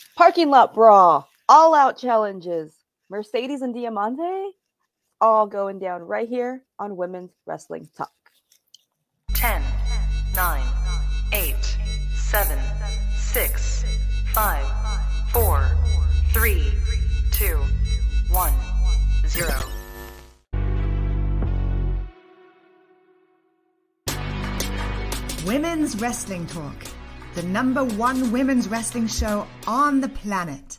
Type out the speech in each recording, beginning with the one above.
Parking lot brawl, all out challenges, Mercedes and Diamante, all going down right here on Women's Wrestling Talk. 10, 9, 8, 7, 6, 5, 4, 3, 2, 1, 0. Women's Wrestling Talk, the #1 women's wrestling show on the planet.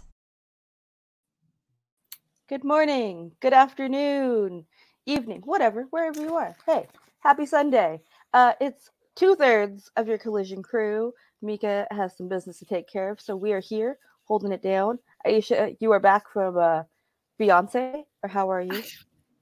Good morning, good afternoon, evening, whatever, wherever you are. Hey, happy Sunday. It's 2/3 of your Collision crew. Mika has some business to take care of, so we are here holding it down. Aisha, you are back from Beyonce, or how are you?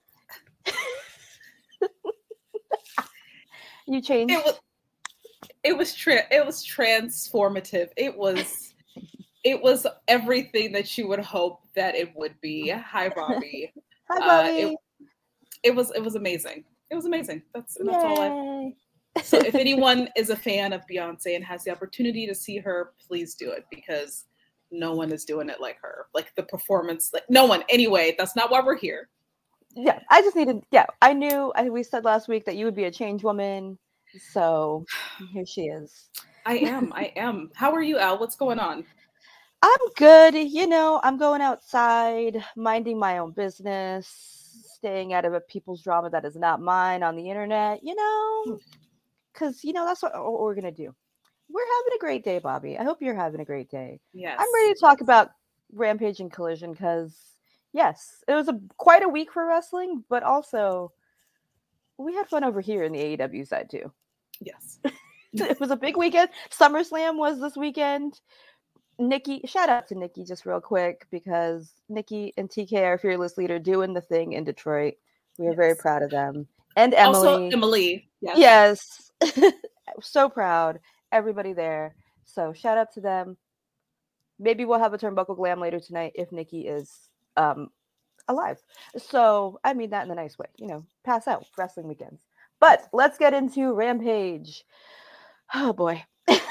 You changed. It was transformative. It was everything that you would hope that it would be. Hi, Bobby. Hi, Bobby. It was amazing. It was amazing. That's all. So if anyone is a fan of Beyonce and has the opportunity to see her, please do it, because no one is doing it like her. Like the performance, like no one. Anyway, that's not why we're here. Yeah, I just needed. Yeah, I knew. We said last week that you would be a change woman. So here she is. I am. How are you, Al? What's going on? I'm good. I'm going outside, minding my own business, staying out of people's drama that is not mine on the internet, because, that's what we're going to do. We're having a great day, Bobby. I hope you're having a great day. Yes. I'm ready to talk about Rampage and Collision because, yes, it was quite a week for wrestling, but also we had fun over here in the AEW side too. Yes. It was a big weekend. SummerSlam was this weekend. Nikki, shout out to Nikki just real quick, because Nikki and TK, our fearless leader, doing the thing in Detroit. We are very proud of them. And Emily. Also Emily. Yes. So proud. Everybody there. So shout out to them. Maybe we'll have a Turnbuckle Glam later tonight if Nikki is alive. So I mean that in a nice way. Pass out wrestling weekends. But let's get into Rampage. Oh boy. There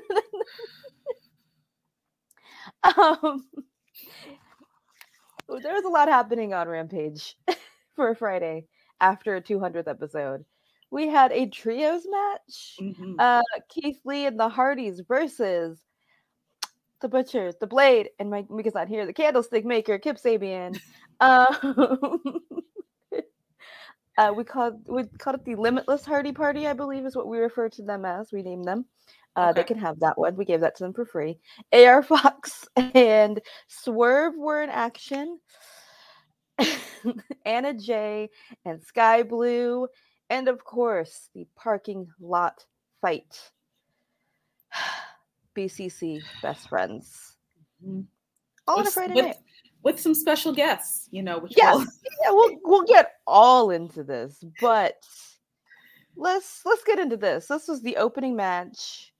was a lot happening on Rampage for a Friday after a 200th episode. We had a trios match. Mm-hmm. Keith Lee and the Hardys versus the Butcher, the Blade, and Mika's not here, the Candlestick Maker, Kip Sabian. We called it the Limitless Hardy Party, I believe is what we refer to them as. We named them. They can have that one. We gave that to them for free. AR Fox and Swerve were in action. Anna Jay and Sky Blue. And of course, the parking lot fight. BCC best friends. Mm-hmm. All on a Friday night. With some special guests, which we'll get all into this, but let's get into this. This was the opening match.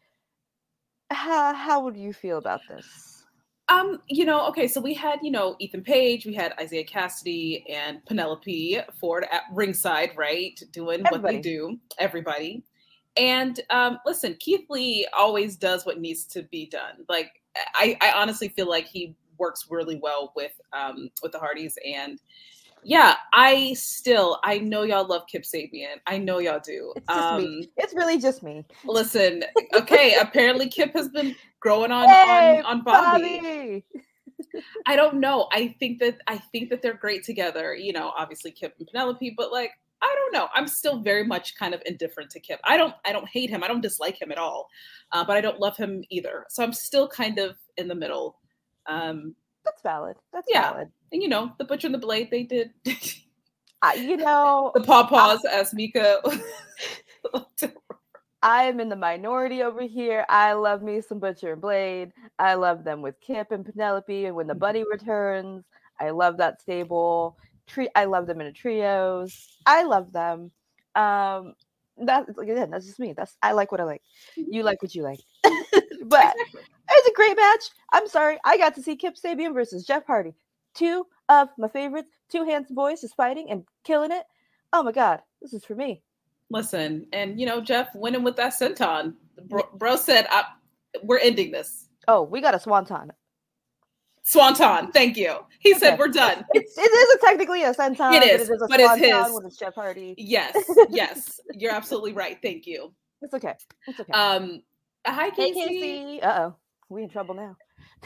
How would you feel about this? Okay, so we had, Ethan Page, we had Isaiah Cassidy and Penelope Ford at ringside, right? Doing what they do, everybody. And listen, Keith Lee always does what needs to be done. Like, I honestly feel like he works really well with the Hardys. And yeah, I know y'all love Kip Sabian. I know y'all do. It's just me. It's really just me. Listen, okay, apparently Kip has been growing on Bobby. I don't know. I think that they're great together. Obviously Kip and Penelope, but like, I don't know. I'm still very much kind of indifferent to Kip. I don't hate him. I don't dislike him at all. But I don't love him either. So I'm still kind of in the middle. That's valid. That's valid. And the Butcher and the Blade, they did. The pawpaws, as Mika. I am in the minority over here. I love me some Butcher and Blade. I love them with Kip and Penelope, and when the Buddy returns, I love that stable. I love them in a trios. I love them. That's just me. I like what I like. You like what you like. But it's a great match. I'm sorry. I got to see Kip Sabian versus Jeff Hardy. Two of my favorites. Two handsome boys just fighting and killing it. Oh my God. This is for me. Listen, and Jeff winning with that senton. Bro said, we're ending this. Oh, we got a swanton. Swanton. Thank you. He said we're done. It is technically a senton. It is, but it's his. With a Jeff Hardy. Yes, yes, you're absolutely right. Thank you. It's okay. It's okay. Hi, Casey. Hey, Casey. Uh-oh. We in trouble now.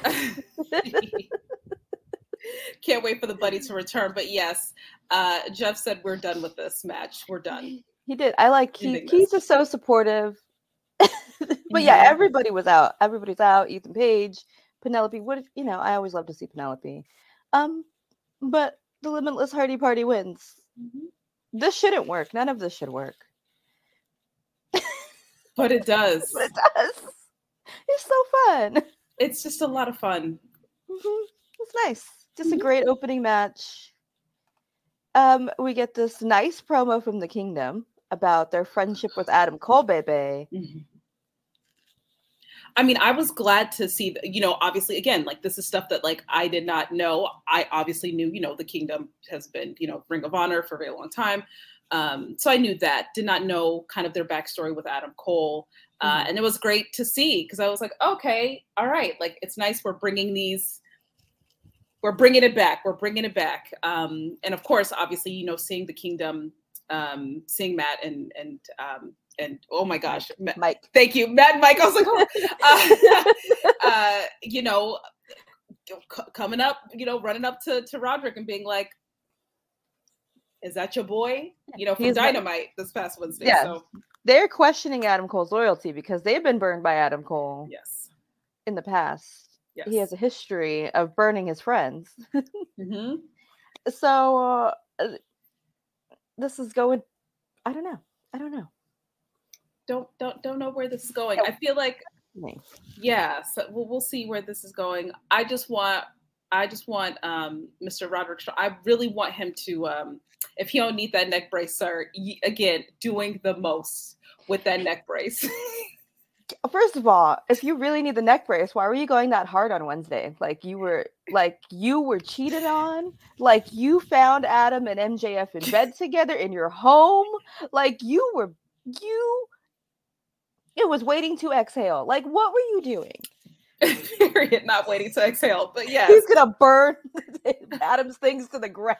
Can't wait for the buddy to return. But yes, Jeff said we're done with this match. We're done. He did. I like Keith. Keith is so supportive. But yeah, everybody was out. Everybody's out. Ethan Page, Penelope. I always love to see Penelope. But the Limitless Hardy Party wins. Mm-hmm. This shouldn't work. None of this should work. But it does. But it does. It's so fun. It's just a lot of fun. Mm-hmm. It's nice. Just a great opening match. We get this nice promo from the Kingdom about their friendship with Adam Cole, baby. Mm-hmm. I mean, I was glad to see, obviously, again, like this is stuff that like I did not know. I obviously knew, the Kingdom has been, Ring of Honor for a very long time. So I knew that. Did not know kind of their backstory with Adam Cole. And it was great to see because I was like, okay, all right. Like, it's nice. We're bringing it back. And of course, obviously, seeing the Kingdom, seeing Matt and oh my gosh, Mike. Thank you, Matt and Mike. I was like, coming up, running up to Roderick and being like, is that your boy? From Dynamite this past Wednesday. Yeah. So they're questioning Adam Cole's loyalty because they've been burned by Adam Cole. Yes. In the past. Yes. He has a history of burning his friends. Mm-hmm. So this is going. I don't know. Don't know where this is going. I feel like, yeah. So we'll see where this is going. I just want Mr. Roderick. I really want him to. If he don't need that neck brace, sir, again, doing the most with that neck brace. First of all, if you really need the neck brace, why were you going that hard on Wednesday? Like you were cheated on. Like you found Adam and MJF in bed together in your home. Like it was waiting to exhale. Like what were you doing? Period. Not waiting to exhale, but yeah, he's gonna burn Adam's things to the ground.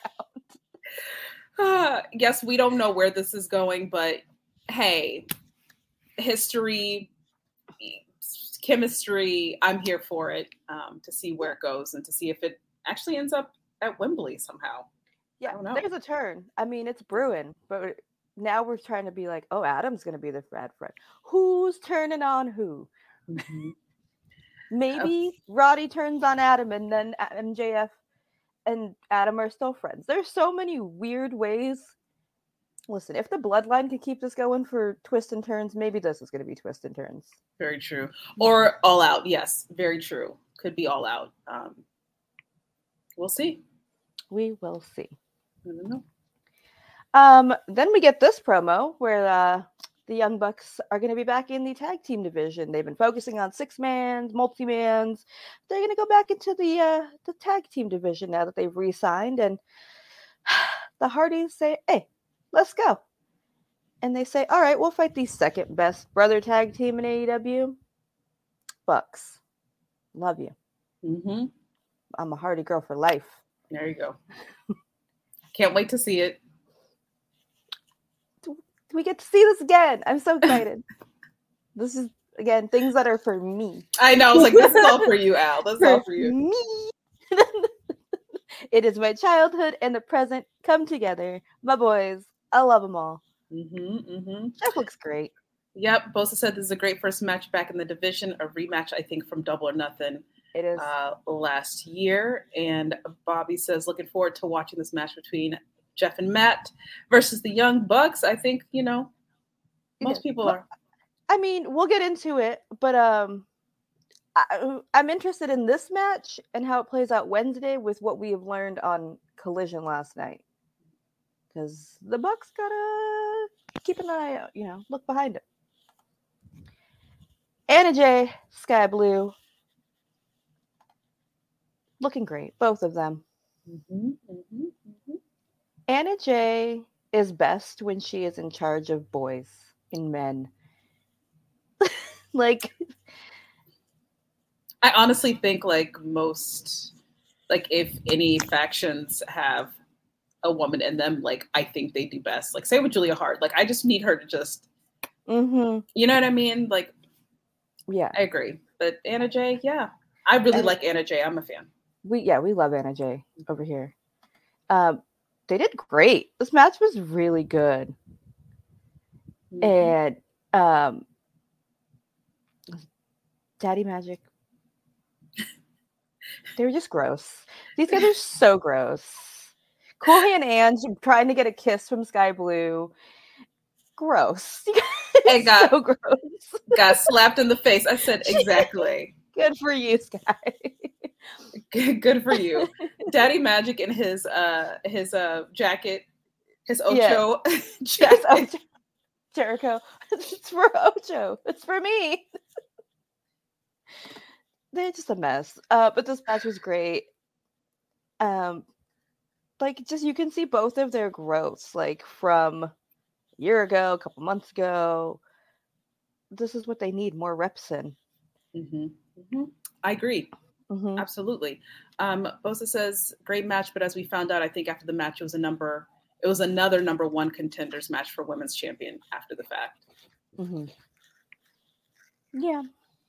Yes, we don't know where this is going, but hey, history, chemistry, I'm here for it, to see where it goes and to see if it actually ends up at Wembley somehow. Yeah, there's a turn. I mean, it's brewing, but now we're trying to be like, oh, Adam's going to be the bad friend. Who's turning on who? Mm-hmm. Maybe Roddy turns on Adam and then MJF and Adam are still friends. There's so many weird ways. Listen, if the bloodline can keep this going for twists and turns, maybe this is going to be twists and turns. Very true. Or All Out. Yes, very true. Could be All Out. We'll see. We will see. I don't know. Then we get this promo where the Young Bucks are going to be back in the tag team division. They've been focusing on 6-mans, multi-mans. They're going to go back into the tag team division now that they've re-signed. And the Hardys say, hey, let's go. And they say, all right, we'll fight the second best brother tag team in AEW. Bucks. Love you. Mm-hmm. I'm a Hardy girl for life. There you go. Can't wait to see it. We get to see this again. I'm so excited. This is, again, things that are for me. I know. I was like, this is all for you, Al. This is all for you. Me. It is my childhood and the present come together. My boys. I love them all. Mm-hmm, mm-hmm. Jeff looks great. Yep. Bosa said this is a great first match back in the division. A rematch, I think, from Double or Nothing. It is. Last year. And Bobby says, looking forward to watching this match between Jeff and Matt versus the Young Bucks. I think, most people are. I mean, we'll get into it, but I'm interested in this match and how it plays out Wednesday with what we have learned on Collision last night. Because the Bucks gotta keep an eye out, look behind it. Anna Jay, Sky Blue, looking great, both of them. Mm-hmm, mm-hmm, mm-hmm. Anna Jay is best when she is in charge of boys and men. I honestly think like most like if any factions have a woman in them, like I think they do best. Like say with Julia Hart, like I just need her to just, you know what I mean? Like, yeah, I agree. But Anna Jay, yeah, I really like Anna Jay. I'm a fan. We love Anna Jay over here. They did great. This match was really good. And Daddy Magic, they were just gross. These guys are so gross. Cool Hand Ange trying to get a kiss from Sky Blue. Gross. And so gross. Got slapped in the face. I said exactly. Good for you, Sky. Good for you. Daddy Magic in his jacket, his Ocho jacket. Ocho. Jericho. It's for Ocho. It's for me. They're just a mess. But this match was great. Like just you can see both of their growths, like from a year ago, a couple months ago. This is what they need, more reps in. I agree. Absolutely. Bosa says, great match, but as we found out, I think after the match, it was another number one contenders match for women's champion after the fact. Yeah.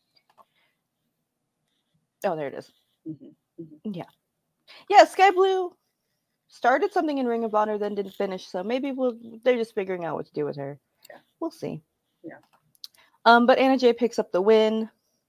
Oh, there it is. Yeah. Yeah, Sky Blue started something in Ring of Honor, then didn't finish, so maybe they're just figuring out what to do with her. Yeah. We'll see. Yeah. But Anna Jay picks up the win.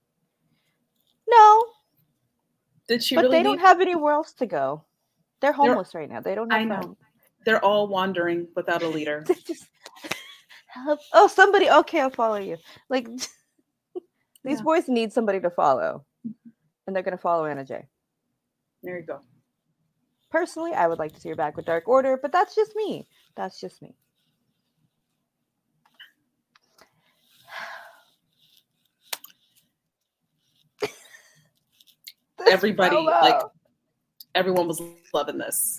No. Did she? But really they don't have anywhere else to go. They're homeless right now. They don't have I know. friends. They're all wandering without a leader. Oh, somebody. Okay, I'll follow you. Like these boys need somebody to follow, and they're going to follow Anna Jay. There you go. Personally, I would like to see her back with Dark Order, but that's just me. That's just me. Everybody, like, everyone was loving this.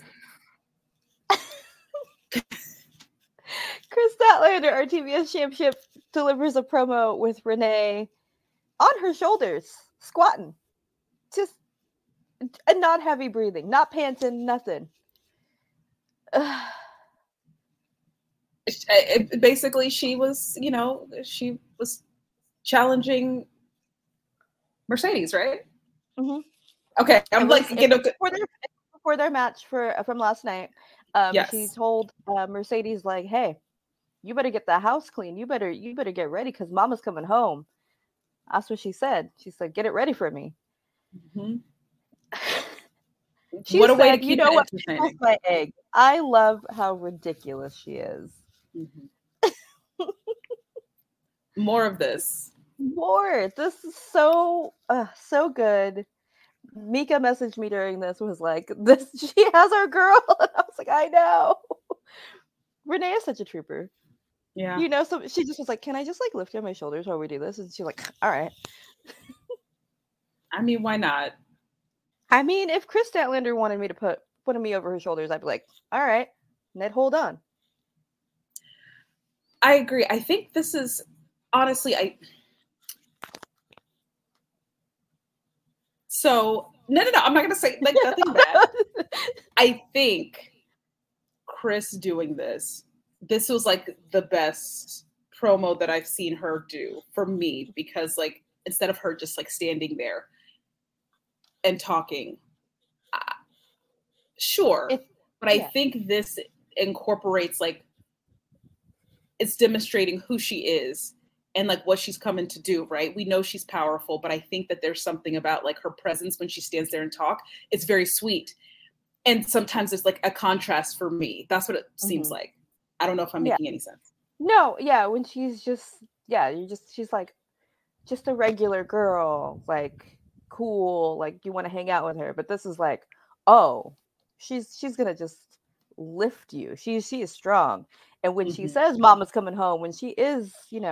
Chris Statlander, our TBS championship, delivers a promo with Renee on her shoulders, squatting. Just and not heavy breathing, not panting, nothing. Basically, she was challenging Mercedes, right? Okay, I'm like, before their match from last night, yes. She told Mercedes, like, "Hey, you better get the house clean. You better get ready because Mama's coming home." That's what she said. She said, "Get it ready for me." What a way to keep it entertaining. My egg. I love how ridiculous she is. More of this. More. This is so good. Mika messaged me during this, was like, "This, she has our girl," and I was like, "I know." Renee is such a trooper. Yeah. So she just was like, "Can I just like lift you on my shoulders while we do this?" And she's like, "All right." I mean, why not? I mean, if Chris Statlander wanted me to put me over her shoulders, I'd be like, "All right, Ned, hold on." I agree. I think this is honestly, So no, I'm not gonna say like nothing bad. I think Chris doing this was like the best promo that I've seen her do for me, because like instead of her just like standing there and talking, sure, but I think this incorporates, like, it's demonstrating who she is and like what she's coming to do, right? We know she's powerful, but I think that there's something about like her presence when she stands there and talk. It's very sweet. And sometimes it's like a contrast for me. That's what it seems like. I don't know if I'm making any sense. No, yeah, when she's just, she's like just a regular girl, like cool, like you want to hang out with her. But this is like, oh, she's gonna just lift you. She is strong. And when she says Mama's coming home, when she is,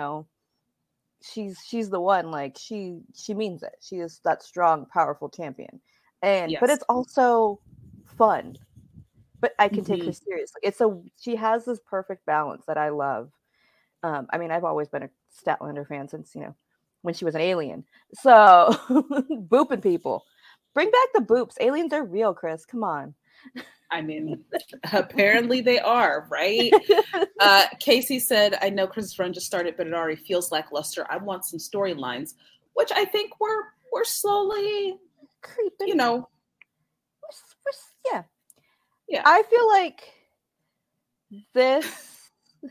she's the one, like she means it. She is that strong, powerful champion. And but it's also fun. But I can take her seriously. She has this perfect balance that I love. I mean, I've always been a Statlander fan since, when she was an alien. So booping people. Bring back the boops. Aliens are real, Chris. Come on. I mean, apparently they are, right? Casey said, I know Chris's run just started, but it already feels lackluster. I want some storylines, which I think we're slowly creeping. You know. Yeah. Yeah. I feel like this.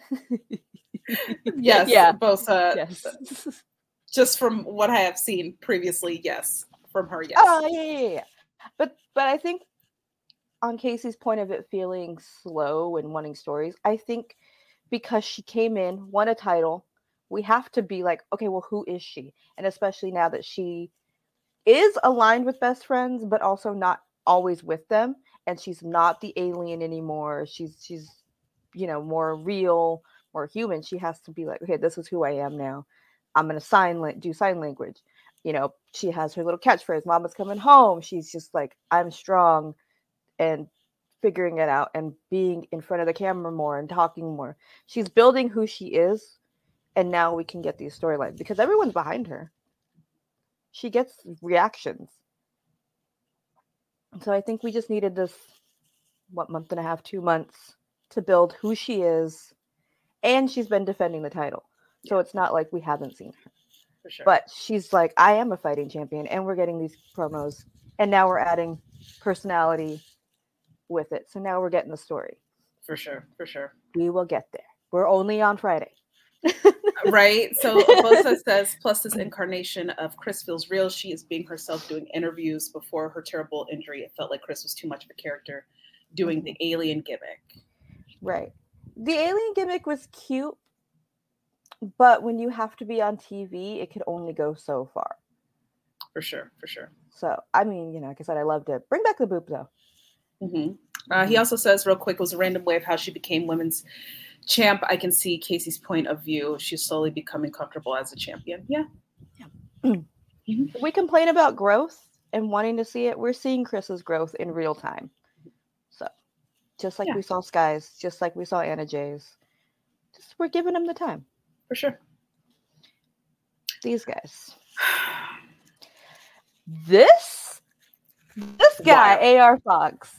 Yes. Yeah. Both. Yes. Just from what I have seen previously, yes. From her, yes. Oh, yeah. But I think on Casey's point of it feeling slow and wanting stories, I think because she came in, won a title, we have to be like, okay, well, who is she? And especially now that she is aligned with best friends, but also not always with them. And she's not the alien anymore. She's more real, more human. She has to be like, okay, this is who I am now. I'm going to do sign language. She has her little catchphrase, Mama's coming home. She's just like, I'm strong, and figuring it out and being in front of the camera more and talking more. She's building who she is. And now we can get these storylines because everyone's behind her. She gets reactions. So I think we just needed this, month and a half, 2 months to build who she is. And she's been defending the title. So it's not like we haven't seen her. For sure. But she's like, I am a fighting champion. And we're getting these promos. And now we're adding personality with it. So now we're getting the story. For sure. We will get there. We're only on Friday. Right. So Bosa says, plus this incarnation of Chris feels real. She is being herself doing interviews. Before her terrible injury, it felt like Chris was too much of a character doing the alien gimmick. Right. The alien gimmick was cute, but when you have to be on TV, it could only go so far. For sure. So, I mean, like I said, I loved it. Bring back the boop, though. Mm-hmm. He also says, real quick, it was a random way of how she became women's champ. I can see Casey's point of view. She's slowly becoming comfortable as a champion. Yeah. Mm-hmm. We complain about growth and wanting to see it. We're seeing Chris's growth in real time. So, just like we saw Sky's, just like we saw Anna Jay's, we're giving them the time. For sure. These guys. This guy, AR Fox,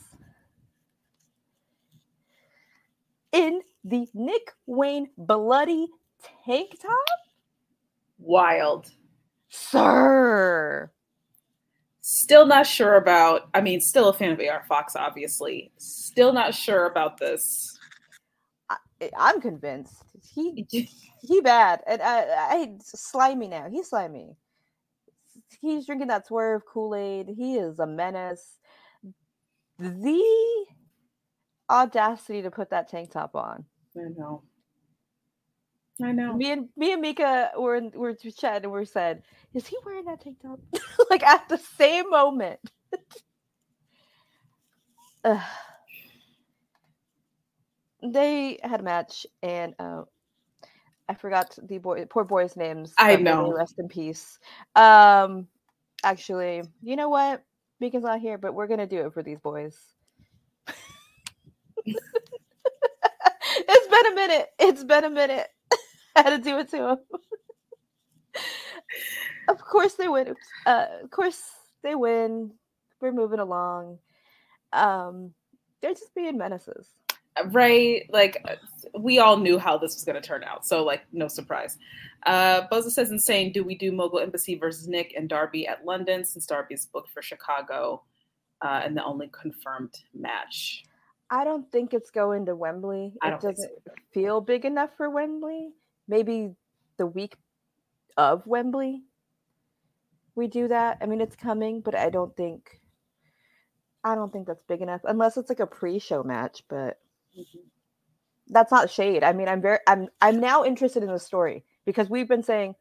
in the Nick Wayne bloody tank top? Wild. Sir. Still not sure about, still a fan of AR Fox, obviously. Still not sure about this. I'm convinced. He bad. And I slimy now. He's slimy. He's drinking that Swerve Kool-Aid. He is a menace. The audacity to put that tank top on. I know. Me and Mika were chatting and we said, is he wearing that tank top? Like at the same moment. They had a match and I forgot the poor boy's names. I know. Rest in peace. Actually, you know what? Mika's not here, but we're gonna do it for these boys. It's been a minute. I had to do it to him. Of course they win. We're moving along. They're just being menaces. Right? Like, we all knew how this was going to turn out. So, no surprise. Boza says, insane. Do we do Mogul Embassy versus Nick and Darby at London since Darby is booked for Chicago and the only confirmed match? I don't think it's going to Wembley. It doesn't feel big enough for Wembley. Maybe the week of Wembley we do that. I mean, it's coming, but I don't think that's big enough unless it's like a pre-show match, but that's not shade. I mean, I'm now interested in the story because we've been saying,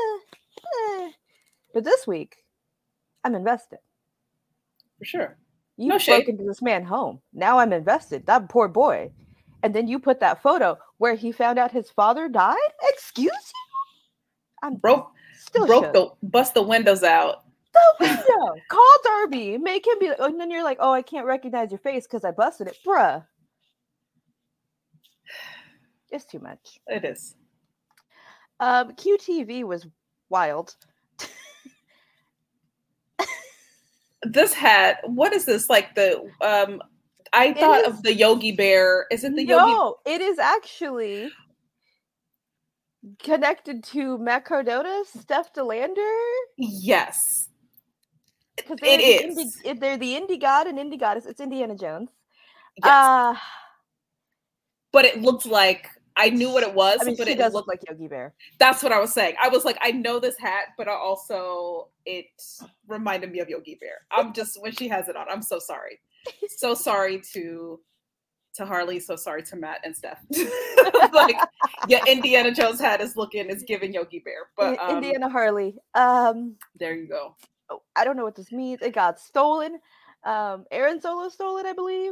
but this week I'm invested. For sure. You've spoken to this man home. Now I'm invested. That poor boy. And then you put that photo where he found out his father died? Excuse you? I'm bust the windows out. The window. Call Darby. Make him be like, and then you're like, oh, I can't recognize your face because I busted it. Bruh. It's too much. It is. QTV was wild. This hat, what is this? Like the I thought of the Yogi Bear. Is it the Yogi? No, it is actually connected to Matt Cardona's Steph DeLander. Yes. Because It is. They're the indie god and indie goddess. It's Indiana Jones. Yes. But it looked like I knew what it was. I mean, but she it does looked look like Yogi Bear. That's what I was saying. I was like, I know this hat, but it reminded me of Yogi Bear. I'm just, when she has it on, I'm so sorry. So sorry to Harley, so sorry to Matt and Steph. Like, yeah, Indiana Jones hat is giving Yogi Bear. But Indiana Harley. There you go. I don't know what this means. It got stolen. Aaron Solo stole it, I believe.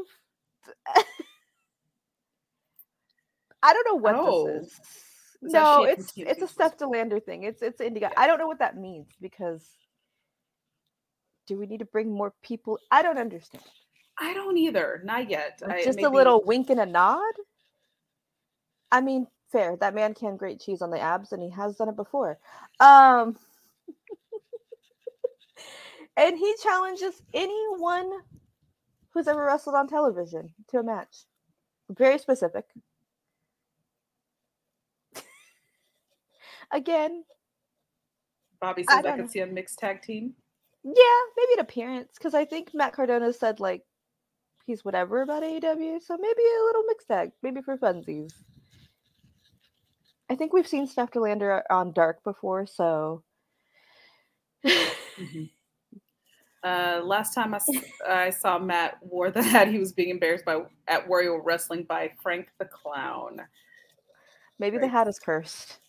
I don't know what this is. No, it's a Steph DeLander thing. It's indie god. I don't know what that means, because do we need to bring more people? I don't understand. I don't either. Not yet. Just a little wink and a nod. I mean, fair. That man can grate cheese on the abs, and he has done it before. And he challenges anyone who's ever wrestled on television to a match. Very specific. Again, Bobby says I could see a mixed tag team. Yeah, maybe an appearance, because I think Matt Cardona said like he's whatever about AEW, so maybe a little mixed tag, maybe for funsies. I think we've seen Steph DeLander on Dark before, so. Mm-hmm. Last time I saw Matt wore the hat, he was being embarrassed at Warrior Wrestling by Frank the Clown. Maybe the hat is cursed.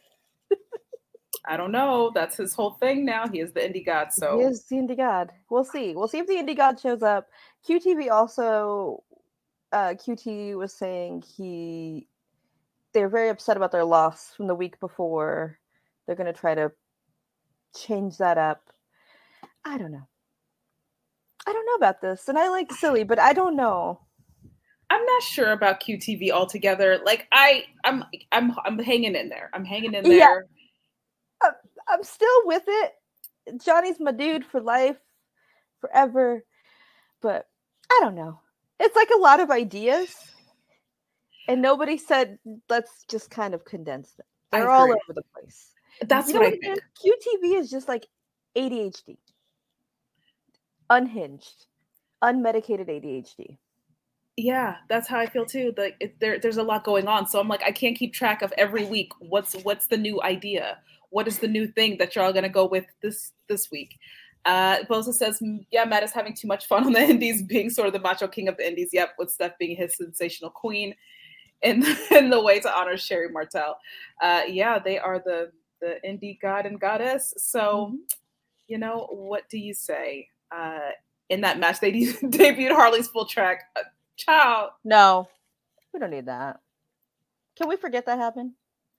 I don't know. That's his whole thing now. He is the indie god. So he is the indie god. We'll see. We'll see if the indie god shows up. QTV also, QT was saying they're very upset about their loss from the week before. They're going to try to change that up. I don't know. I don't know about this, and I like Silly, but I don't know. I'm not sure about QTV altogether. Like I'm hanging in there. I'm hanging in there. Yeah. I'm still with it. Johnny's my dude for life, forever. But I don't know. It's like a lot of ideas, and nobody said, let's just kind of condense them. They're all over the place. That's what I think. QTV is just like ADHD. Unhinged. Unmedicated ADHD. Yeah, that's how I feel too. Like there's a lot going on. So I'm like, I can't keep track of every week. What's the new idea? What is the new thing that y'all gonna go with this week? Bosa says, yeah, Matt is having too much fun on the Indies, being sort of the macho king of the Indies. Yep, with Steph being his sensational queen in the way to honor Sherry Martel. Yeah, they are the indie god and goddess. So, you know, what do you say? In that match, they debuted Harley's full track. Child. No, we don't need that. Can we forget that happened?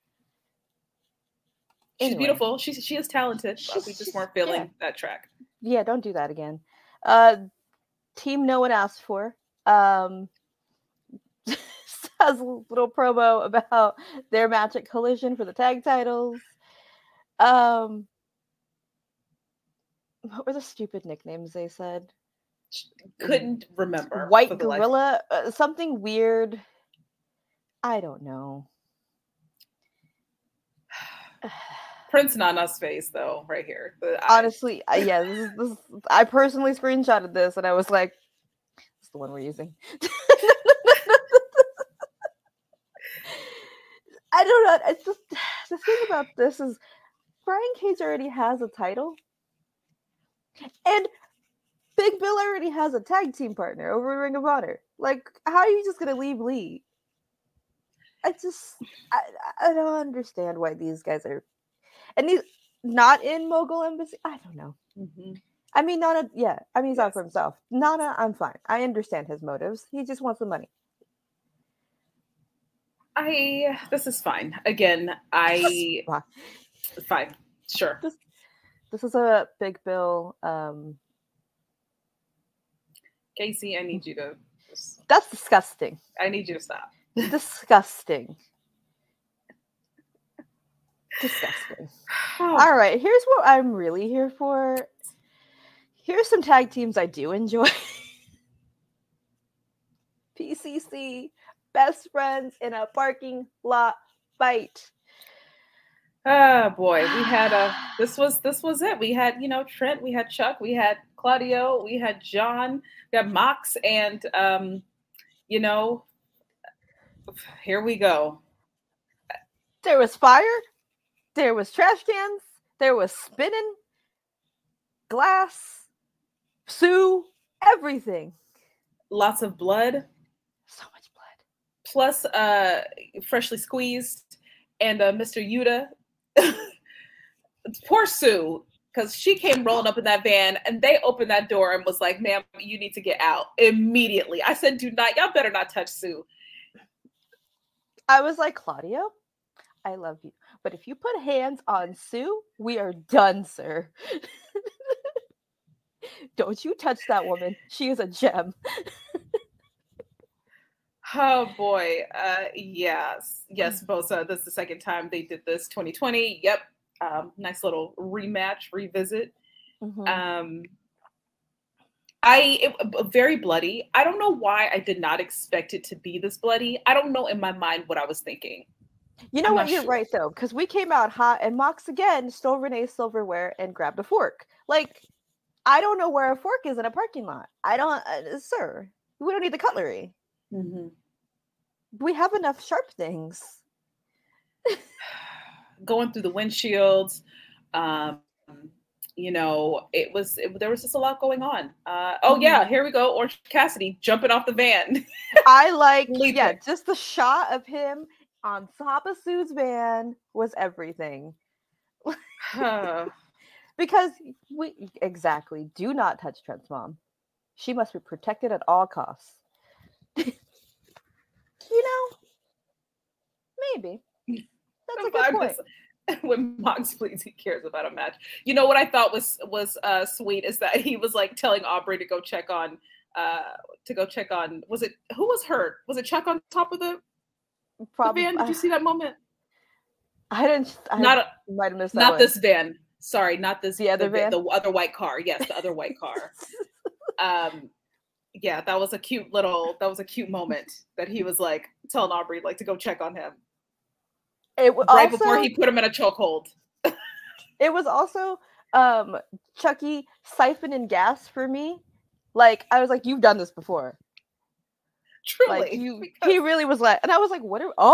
She's beautiful. She is talented. But we just weren't feeling that track. Yeah, don't do that again. Team no one asked for. Has a little promo about their match at Collision for the tag titles. What were the stupid nicknames they said? Couldn't remember. White Gorilla, something weird. I don't know. Prince Nana's face, though, right here. Honestly, yeah, this I personally screenshotted this, and I was like, "This is the one we're using." I don't know. It's just the thing about this is Brian Cage already has a title, and Big Bill already has a tag team partner over Ring of Honor. Like, how are you just gonna leave Lee? I don't understand why these guys are, and these not in Mogul Embassy. I don't know. Mm-hmm. I mean, Nana, yeah. I mean, he's out for himself. Nana, I'm fine. I understand his motives. He just wants the money. This is fine. Again, fine. Sure. This is a Big Bill. Casey, I need you to. That's disgusting. I need you to stop. Disgusting. Disgusting. All right, here's what I'm really here for. Here's some tag teams I do enjoy. PCC, best friends in a parking lot fight. Oh boy, we had this was it. We had, Trent, we had Chuck, we had Claudio, we had John, we had Mox, and here we go. There was fire, there was trash cans, there was spinning, glass, Sue, everything. Lots of blood. So much blood. Plus freshly squeezed and Mr. Yuta. Poor Sue, because she came rolling up in that van and they opened that door and was like, ma'am, you need to get out immediately. I said, y'all better not touch Sue. I was like, Claudio, I love you, but if you put hands on Sue, we are done, sir. Don't you touch that woman. She is a gem. Oh boy. Yes, Bosa. This is the second time they did this. 2020. Yep. Nice little rematch, revisit. Mm-hmm. Very bloody. I don't know why I did not expect it to be this bloody. I don't know in my mind what I was thinking. You know what? You're right though, because we came out hot and Mox again stole Renee's silverware and grabbed a fork. Like, I don't know where a fork is in a parking lot. I don't, sir. We don't need the cutlery. Mm-hmm. We have enough sharp things. Going through the windshields, there was just a lot going on. Yeah, here we go. Orange Cassidy jumping off the van. I like, just the shot of him on top of Sue's van was everything. Because do not touch Trent's mom. She must be protected at all costs. Maybe. That's a good point. When Mox pleads, he cares about a match. You know what I thought was sweet is that he was like telling Aubrey to go check on. Was it who was hurt? Was it Chuck on top of the van? Did you see that moment? I didn't. Might have missed that. Not this van. Sorry, not this. The other van. The other white car. Yes, the other white car. Yeah, that was a cute moment that he was like telling Aubrey like to go check on him. Before he put him in a chokehold. It was also Chucky siphoning gas for me. Like, I was like, you've done this before. Truly. Like, he really was like, and I was like,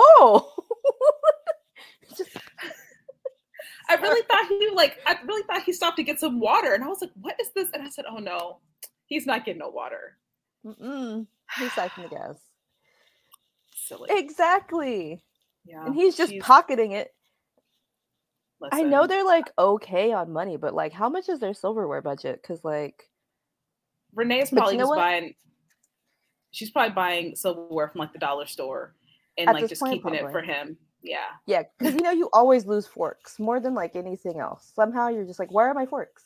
I really thought he stopped to get some water, and I was like, what is this? And I said, oh no, he's not getting no water. He's siphoning the gas. Silly. Exactly. Yeah. And he's just pocketing it. Listen. I know they're like okay on money, but like, how much is their silverware budget? Because like, Renee's probably she's probably buying silverware from like the dollar store and like just keeping it for him. Yeah. Yeah, because you always lose forks more than like anything else. Somehow you're just like, where are my forks?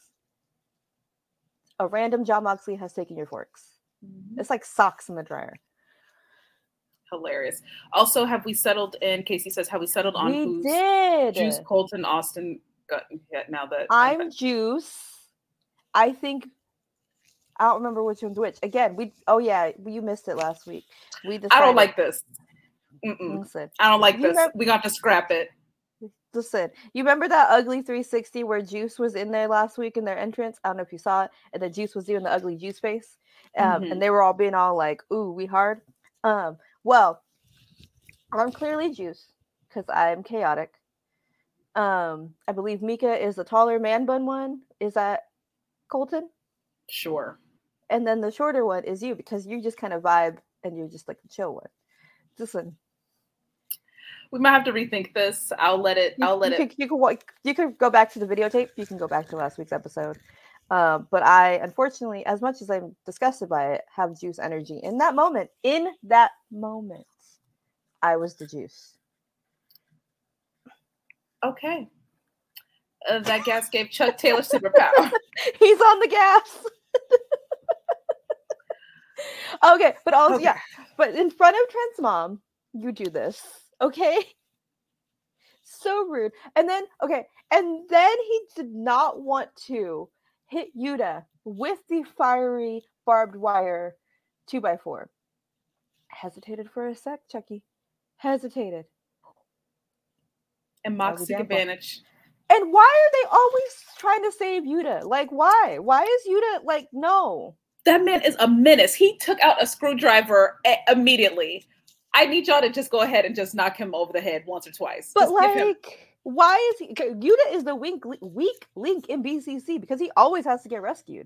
A random Jon Moxley has taken your forks. Mm-hmm. It's like socks in the dryer. Hilarious. Also, have we settled in? Casey says, have we settled on who's Juice, Colton, Austin? Now that I'm Juice. I think I don't remember which one's which. Again, you missed it last week. I don't like this. Listen, I don't like this. We got to scrap it. Listen, you remember that ugly 360 where Juice was in there last week in their entrance? I don't know if you saw it. And then Juice was doing the ugly Juice face. And they were all being all like, ooh, we hard. Well, I'm clearly Juice because I'm chaotic. I believe Mika is the taller man bun one. Is that Colton? Sure. And then the shorter one is you because you just kind of vibe and you're just like the chill one. Listen. We might have to rethink this. I'll let it. You could go back to the videotape. You can go back to last week's episode. But I, unfortunately, as much as I'm disgusted by it, have Juice energy. In that moment, I was the Juice. Okay. That gas gave Chuck Taylor superpower. He's on the gas. Okay, but also, yeah. But in front of Trent's mom, you do this. Okay? So rude. And then he did not want to hit Yuta with the fiery barbed wire 2x4. Hesitated for a sec, Chucky. Hesitated. And Mox took advantage. And why are they always trying to save Yuta? Like, why? Why is Yuta like, no? That man is a menace. He took out a screwdriver immediately. I need y'all to just go ahead and just knock him over the head once or twice. But like, why is he? Yuta is the weak link in BCC because he always has to get rescued.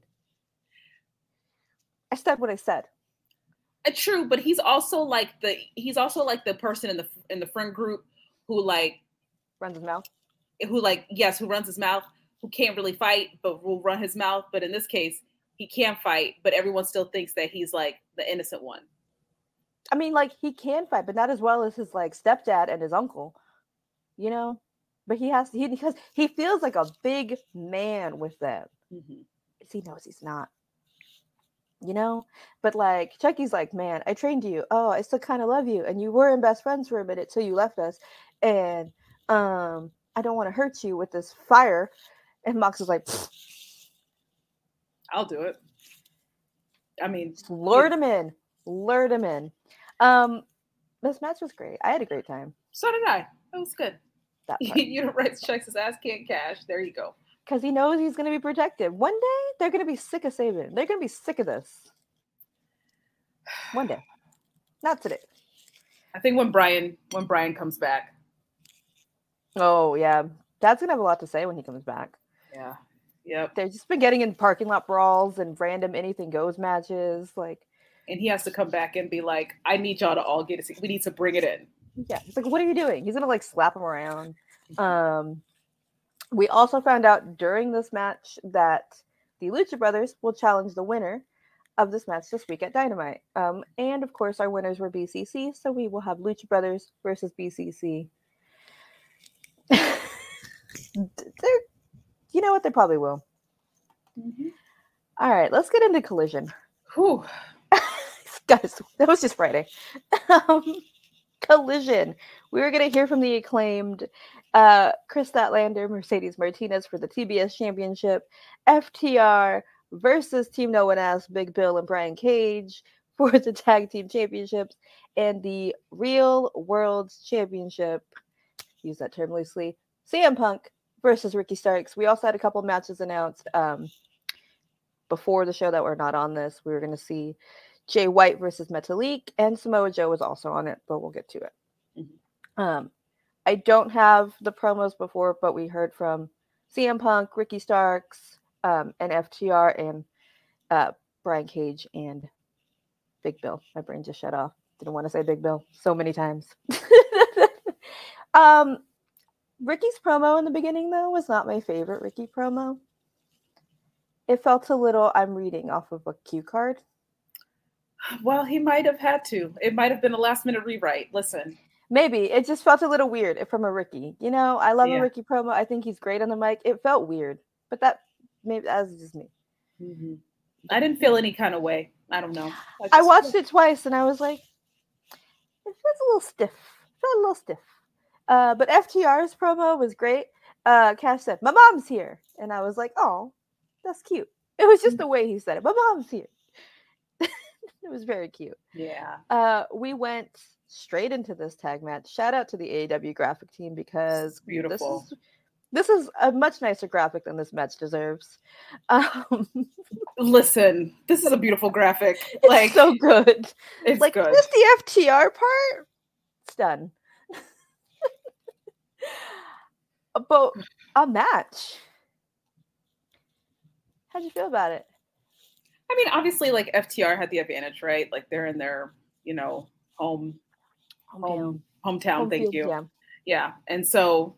I said what I said. True, but he's also like the person in the friend group who like runs his mouth. Who runs his mouth, who can't really fight, but will run his mouth. But in this case, he can fight, but everyone still thinks that he's like the innocent one. I mean, like, he can fight, but not as well as his like stepdad and his uncle, you know. But because he feels like a big man with them. Mm-hmm. He knows he's not, you know. But like Chucky's like, man, I trained you. Oh, I still kind of love you, and you were best friends for a minute till you left us, and I don't want to hurt you with this fire. And Mox is like, I'll do it. I mean, lured him in. This match was great. I had a great time. So did I. It was good. Yuta writes checks his ass can't cash. There you go. Because he knows he's going to be protected. One day, they're going to be sick of Sabin. They're going to be sick of this. One day. Not today. I think when Brian comes back. Oh, yeah. Dad's going to have a lot to say when he comes back. Yeah. Yep. They've just been getting in parking lot brawls and random anything goes matches. And he has to come back and be like, I need y'all to all get it. We need to bring it in. Yeah. It's like, what are you doing? He's going to like slap him around. We also found out during this match that the Lucha Brothers will challenge the winner of this match this week at Dynamite. And of course, our winners were BCC. So we will have Lucha Brothers versus BCC. You know what? They probably will. Mm-hmm. All right, let's get into Collision. Whew. Guys, that was just Friday. Collision. We were going to hear from the acclaimed Chris Statlander, Mercedes Martinez for the TBS Championship, FTR versus Team No One Ass, Big Bill and Brian Cage for the Tag Team Championships, and the Real World Championship, use that term loosely, CM Punk versus Ricky Starks. We also had a couple of matches announced before the show that were not on this. We were going to see Jay White versus Metalik, and Samoa Joe was also on it, but we'll get to it. Mm-hmm. I don't have the promos before, but we heard from CM Punk, Ricky Starks, and FTR, and Brian Cage and Big Bill. My brain just shut off. Didn't want to say Big Bill so many times. Ricky's promo in the beginning, though, was not my favorite Ricky promo. It felt a little, I'm reading off of a cue card. Well, he might have had to. It might have been a last-minute rewrite. Listen. Maybe. It just felt a little weird from a Ricky. You know, I love a Ricky promo. I think he's great on the mic. It felt weird. But that was just me. Mm-hmm. I didn't feel any kind of way. I don't know. I watched it twice, and I was like, it feels a little stiff. But FTR's promo was great. Cash said, my mom's here. And I was like, oh, that's cute. It was just the way he said it. My mom's here. It was very cute. Yeah. We went straight into this tag match. Shout out to the AEW graphic team because beautiful. This is a much nicer graphic than this match deserves. Listen, this is a beautiful graphic. It's so good. It's like, good. Just the FTR part? It's done. But a match. How'd you feel about it? I mean, obviously, like FTR had the advantage, right? Like they're in their, hometown. Thank you. Yeah. And so,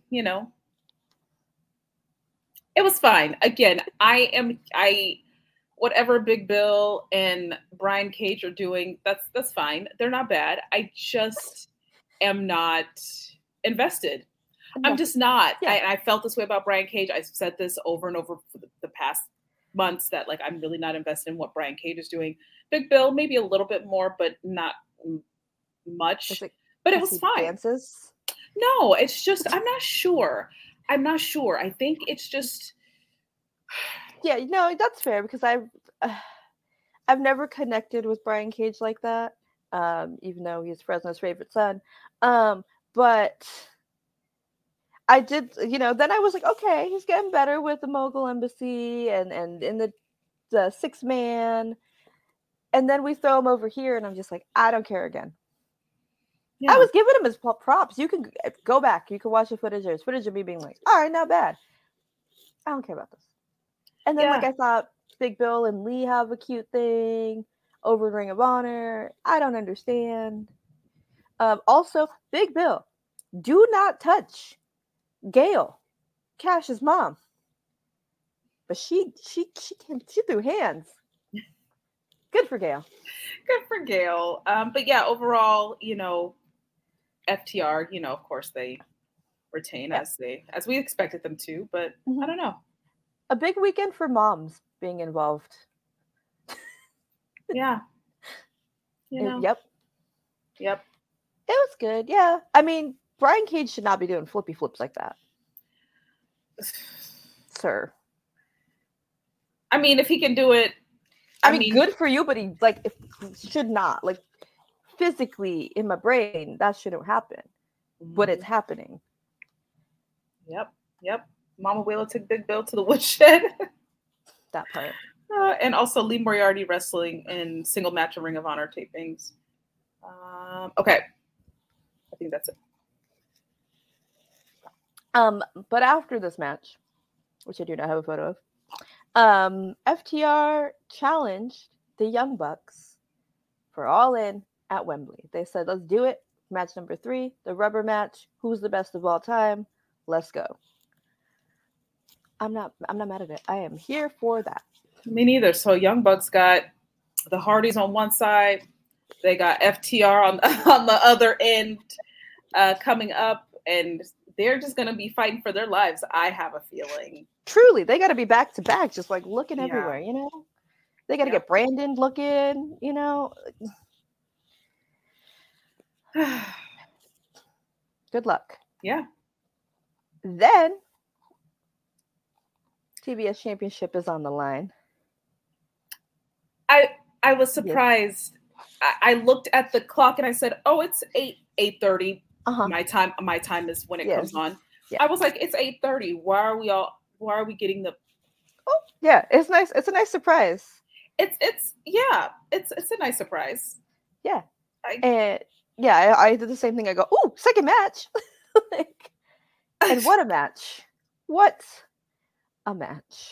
it was fine. Again, whatever Big Bill and Brian Cage are doing, that's fine. They're not bad. I just am not invested. I'm just not. Yeah. I felt this way about Brian Cage. I've said this over and over for the past months that like I'm really not invested in what Brian Cage is doing. Big Bill, maybe a little bit more, but not much. But it was fine. Dances? No, it's just I'm not sure. I think it's just Yeah, no, that's fair because I've never connected with Brian Cage like that. Even though he's Fresno's favorite son. But I did, then I was like, okay, he's getting better with the Mogul Embassy and in the 6-man. And then we throw him over here, and I'm just like, I don't care again. Yeah. I was giving him his props. You can go back. You can watch the footage. There's footage of me being like, all right, not bad. I don't care about this. And then, I thought Big Bill and Lee have a cute thing over in Ring of Honor. I don't understand. Also, Big Bill, do not touch Gail, Cash's mom. But she threw hands. Good for Gail. Good for Gail. But yeah, overall, FTR, of course they retain as we expected them to, but I don't know. A big weekend for moms being involved. Yeah. Yep. Yep. It was good. Yeah. I mean, Brian Cage should not be doing flippy flips like that. Sir. I mean, if he can do it, I mean, good for you, but he should not. Like, physically in my brain, that shouldn't happen. But it's happening. Yep. Mama Wheeler took Big Bill to the woodshed. That part. And also Lee Moriarty wrestling in single match of Ring of Honor tapings. Okay. I think that's it. But after this match, which I do not have a photo of, FTR challenged the Young Bucks for All In at Wembley. They said, let's do it. Match number 3, the rubber match. Who's the best of all time? Let's go. I'm not mad at it. I am here for that. Me neither. So Young Bucks got the Hardys on one side. They got FTR on the other end coming up, and they're just going to be fighting for their lives, I have a feeling. Truly, they got to be back to back, just like looking everywhere, They got to get Brandon looking, Good luck. Yeah. Then TBS Championship is on the line. I was surprised. Yes. I looked at the clock and I said, "Oh, it's 8:30. My time is when it comes on." Yeah. I was like, "It's 8:30. Why are we getting the?" Oh, yeah, it's nice. It's a nice surprise. It's a nice surprise. Yeah, I did the same thing. I go, "Ooh, second match!" And what a match! What a match!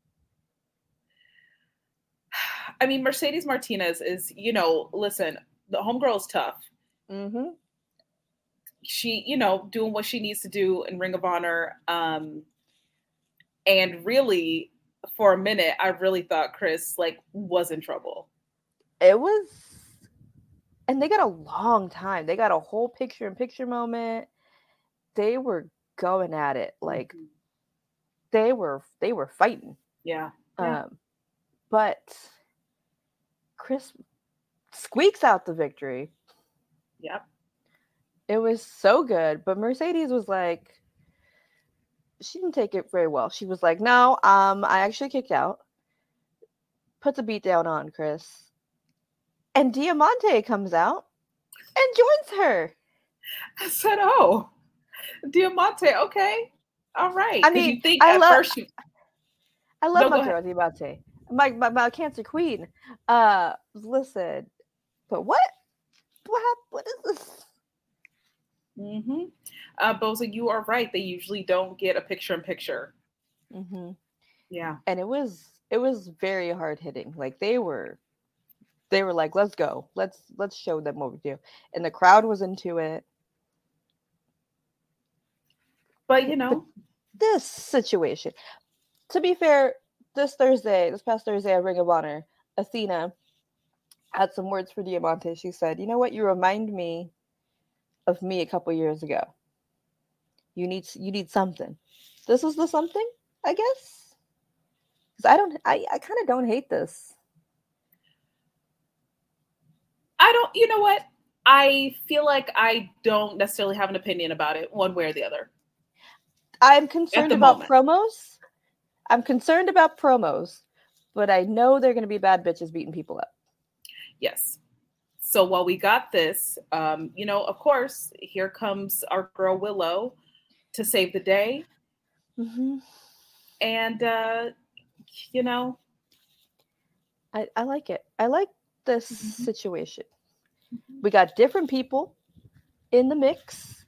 I mean, Mercedes Martinez is, listen, the homegirl is tough. Mm-hmm. She, doing what she needs to do in Ring of Honor. And really, for a minute, I really thought Chris, was in trouble. It was, and they got a long time. They got a whole picture-in-picture moment. They were going at it. They were fighting. Yeah. But Chris squeaks out the victory. Yep. It was so good. But Mercedes was like, she didn't take it very well. She was like, no, I actually kicked out. Puts a beat down on Chris. And Diamante comes out and joins her. I said, oh, Diamante, okay. All right. I mean, I love my girl, Diamante. My cancer queen. Listen, but what is this? Mm-hmm. Boza, you are right. They usually don't get a picture-in-picture. Mm-hmm. Yeah. And it was very hard hitting. They were like, let's go. Let's show them what we do. And the crowd was into it. But this situation, to be fair, this past Thursday at Ring of Honor, Athena had some words for Diamante. She said, you know what? You remind me of me a couple years ago. You need something. This is the something, I guess. Because I kind of don't hate this. I don't, you know what? I feel like I don't necessarily have an opinion about it one way or the other. I'm concerned about promos. I'm concerned about promos, but I know they're going to be bad bitches beating people up. Yes. So while we got this, of course, here comes our girl Willow to save the day. Mm-hmm. And, I like it. I like this situation. We got different people in the mix.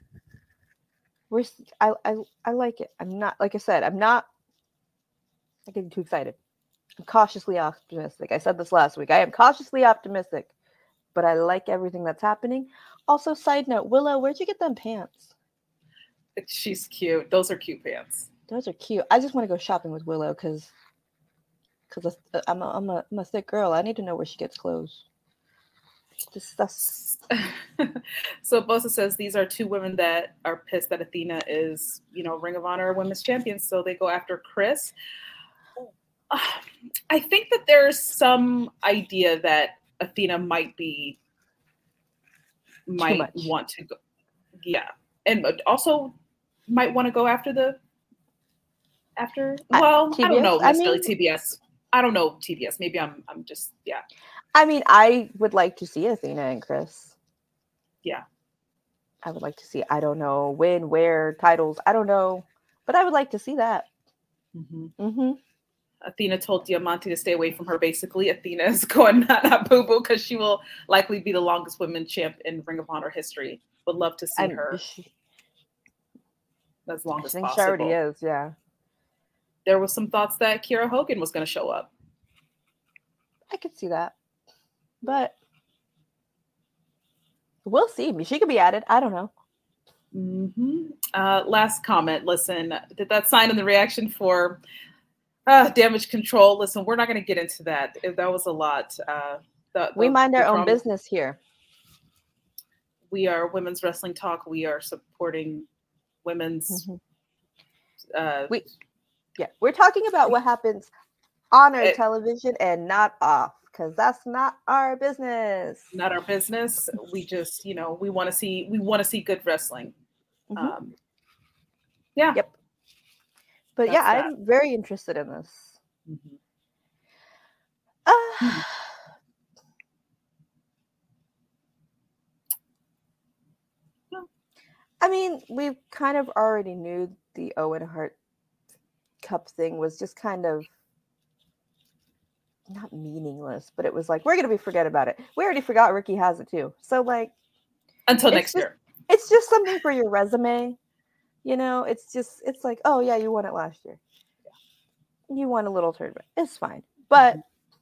I like it. I'm not, like I said, I'm not getting too excited. I'm cautiously optimistic. I said this last week. I am cautiously optimistic, but I like everything that's happening. Also, side note, Willow, where'd you get them pants? She's cute. Those are cute pants. Those are cute. I just want to go shopping with Willow because I'm a thick girl. I need to know where she gets clothes. So Bosa says these are two women that are pissed that Athena is, Ring of Honor Women's Champion, so they go after Chris. I think that there's some idea that Athena might want to go, and also might want to go after I don't know necessarily TBS. I don't know TBS. Maybe I'm just I mean, I would like to see Athena and Chris. Yeah, I would like to see. I don't know when, where, titles. I don't know, but I would like to see that. Athena told Diamante to stay away from her. Basically, Athena is going not boo boo because she will likely be the longest women champ in Ring of Honor history. Would love to see her as long as possible. She already is. Yeah. There was some thoughts that Kiera Hogan was going to show up. I could see that, but we'll see. She could be added. I don't know. Last comment. Listen, did that sign in the reaction for Damage Control? Listen, we're not going to get into that. That was a lot. We mind our own business here. We are Women's Wrestling Talk. We are supporting women's. We're talking about what happens on our television and not off, because that's not our business. Not our business. We just, we want to see good wrestling. Yep. But I'm very interested in this. I mean, we kind of already knew the Owen Hart Cup thing was just kind of not meaningless, but it was like, we're going to forget about it. We already forgot Ricky has it too. So until next year. It's just something for your resume. It's like, oh yeah, you won it last year. You won a little tournament. It's fine. But,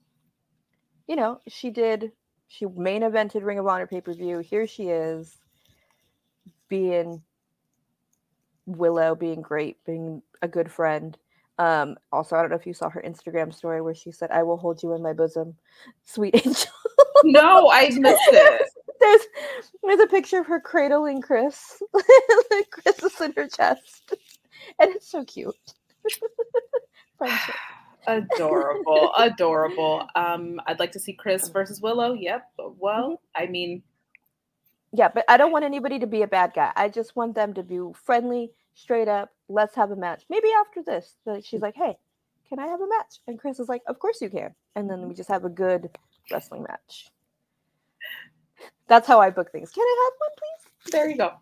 she main evented Ring of Honor pay-per-view. Here she is being Willow, being great, being a good friend. Also, I don't know if you saw her Instagram story where she said, "I will hold you in my bosom, sweet angel." No, I missed it. There's a picture of her cradling Chris. Chris is in her chest, and it's so cute. Friendship. Adorable. I'd like to see Chris versus Willow. Yep. Well, I mean, yeah, but I don't want anybody to be a bad guy. I just want them to be friendly, straight up. Let's have a match. Maybe after this, she's like, "Hey, can I have a match?" And Chris is like, "Of course you can." And then we just have a good wrestling match. That's how I book things. Can I have one, please? There you go.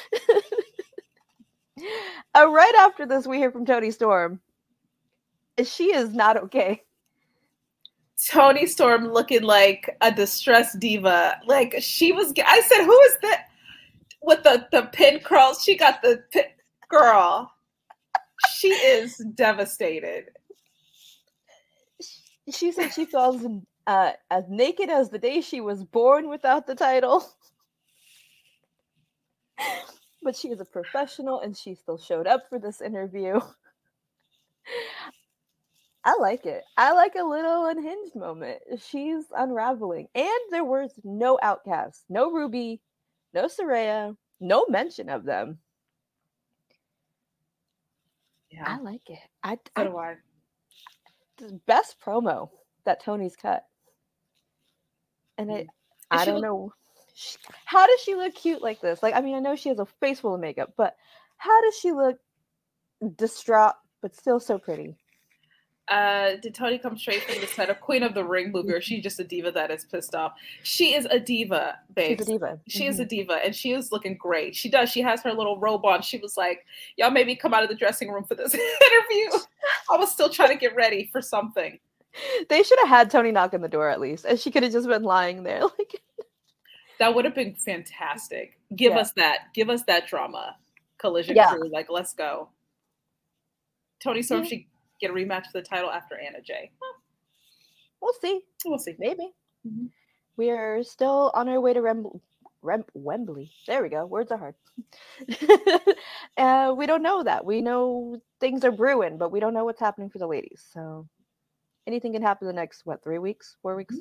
Right after this, we hear from Toni Storm. She is not okay. Toni Storm looking like a distressed diva. Like she was, I said, who is that? With the pin curls, she got the pin girl. She is devastated. She said she feels as naked as the day she was born without the title. But she is a professional and she still showed up for this interview. I like it. I like a little unhinged moment. She's unraveling. And there was no outcasts, no Ruby, no Saraya, no mention of them. Yeah. I like it. So do I. The best promo that Toni's cut. And I don't know. How does she look cute like this? Like, I mean, I know she has a face full of makeup, but how does she look distraught, but still so pretty? Did Tony come straight from the set of Queen of the Ring movie, or is she just a diva that is pissed off? She is a diva, babe. She's a diva. She is a diva, and she is looking great. She does. She has her little robe on. She was like, y'all made me come out of the dressing room for this interview. I was still trying to get ready for something. They should have had Tony knock on the door at least, and she could have just been lying there. Like, that would have been fantastic. Give us that. Give us that drama. Collision crew. Like, let's go. Tony Storm should get a rematch for the title after Anna Jay. We'll see. We'll see. Maybe. Mm-hmm. We are still on our way to Wembley. There we go. Words are hard. We don't know that. We know things are brewing, but we don't know what's happening for the ladies. So anything can happen the next, 3 weeks, 4 weeks?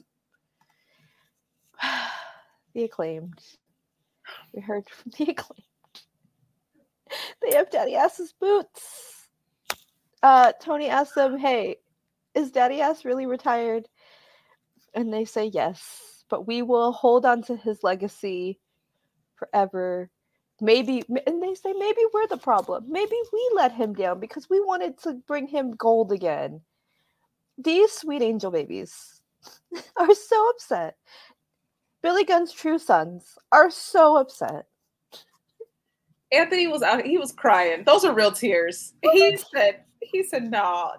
The Acclaimed. We heard from the Acclaimed. They have Daddy Ass's boots. Tony asks them, hey, is Daddy Ass really retired? And they say yes, but we will hold on to his legacy forever. Maybe, and they say maybe we're the problem. Maybe we let him down because we wanted to bring him gold again. These sweet angel babies are so upset. Billy Gunn's true sons are so upset. Anthony was out. He was crying. Those are real tears. He said, no,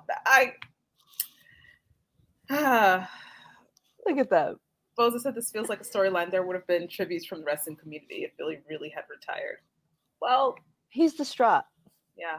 Look at that. Boza said this feels like a storyline. There would have been tributes from the wrestling community if Billy really had retired. Well, he's distraught. Yeah.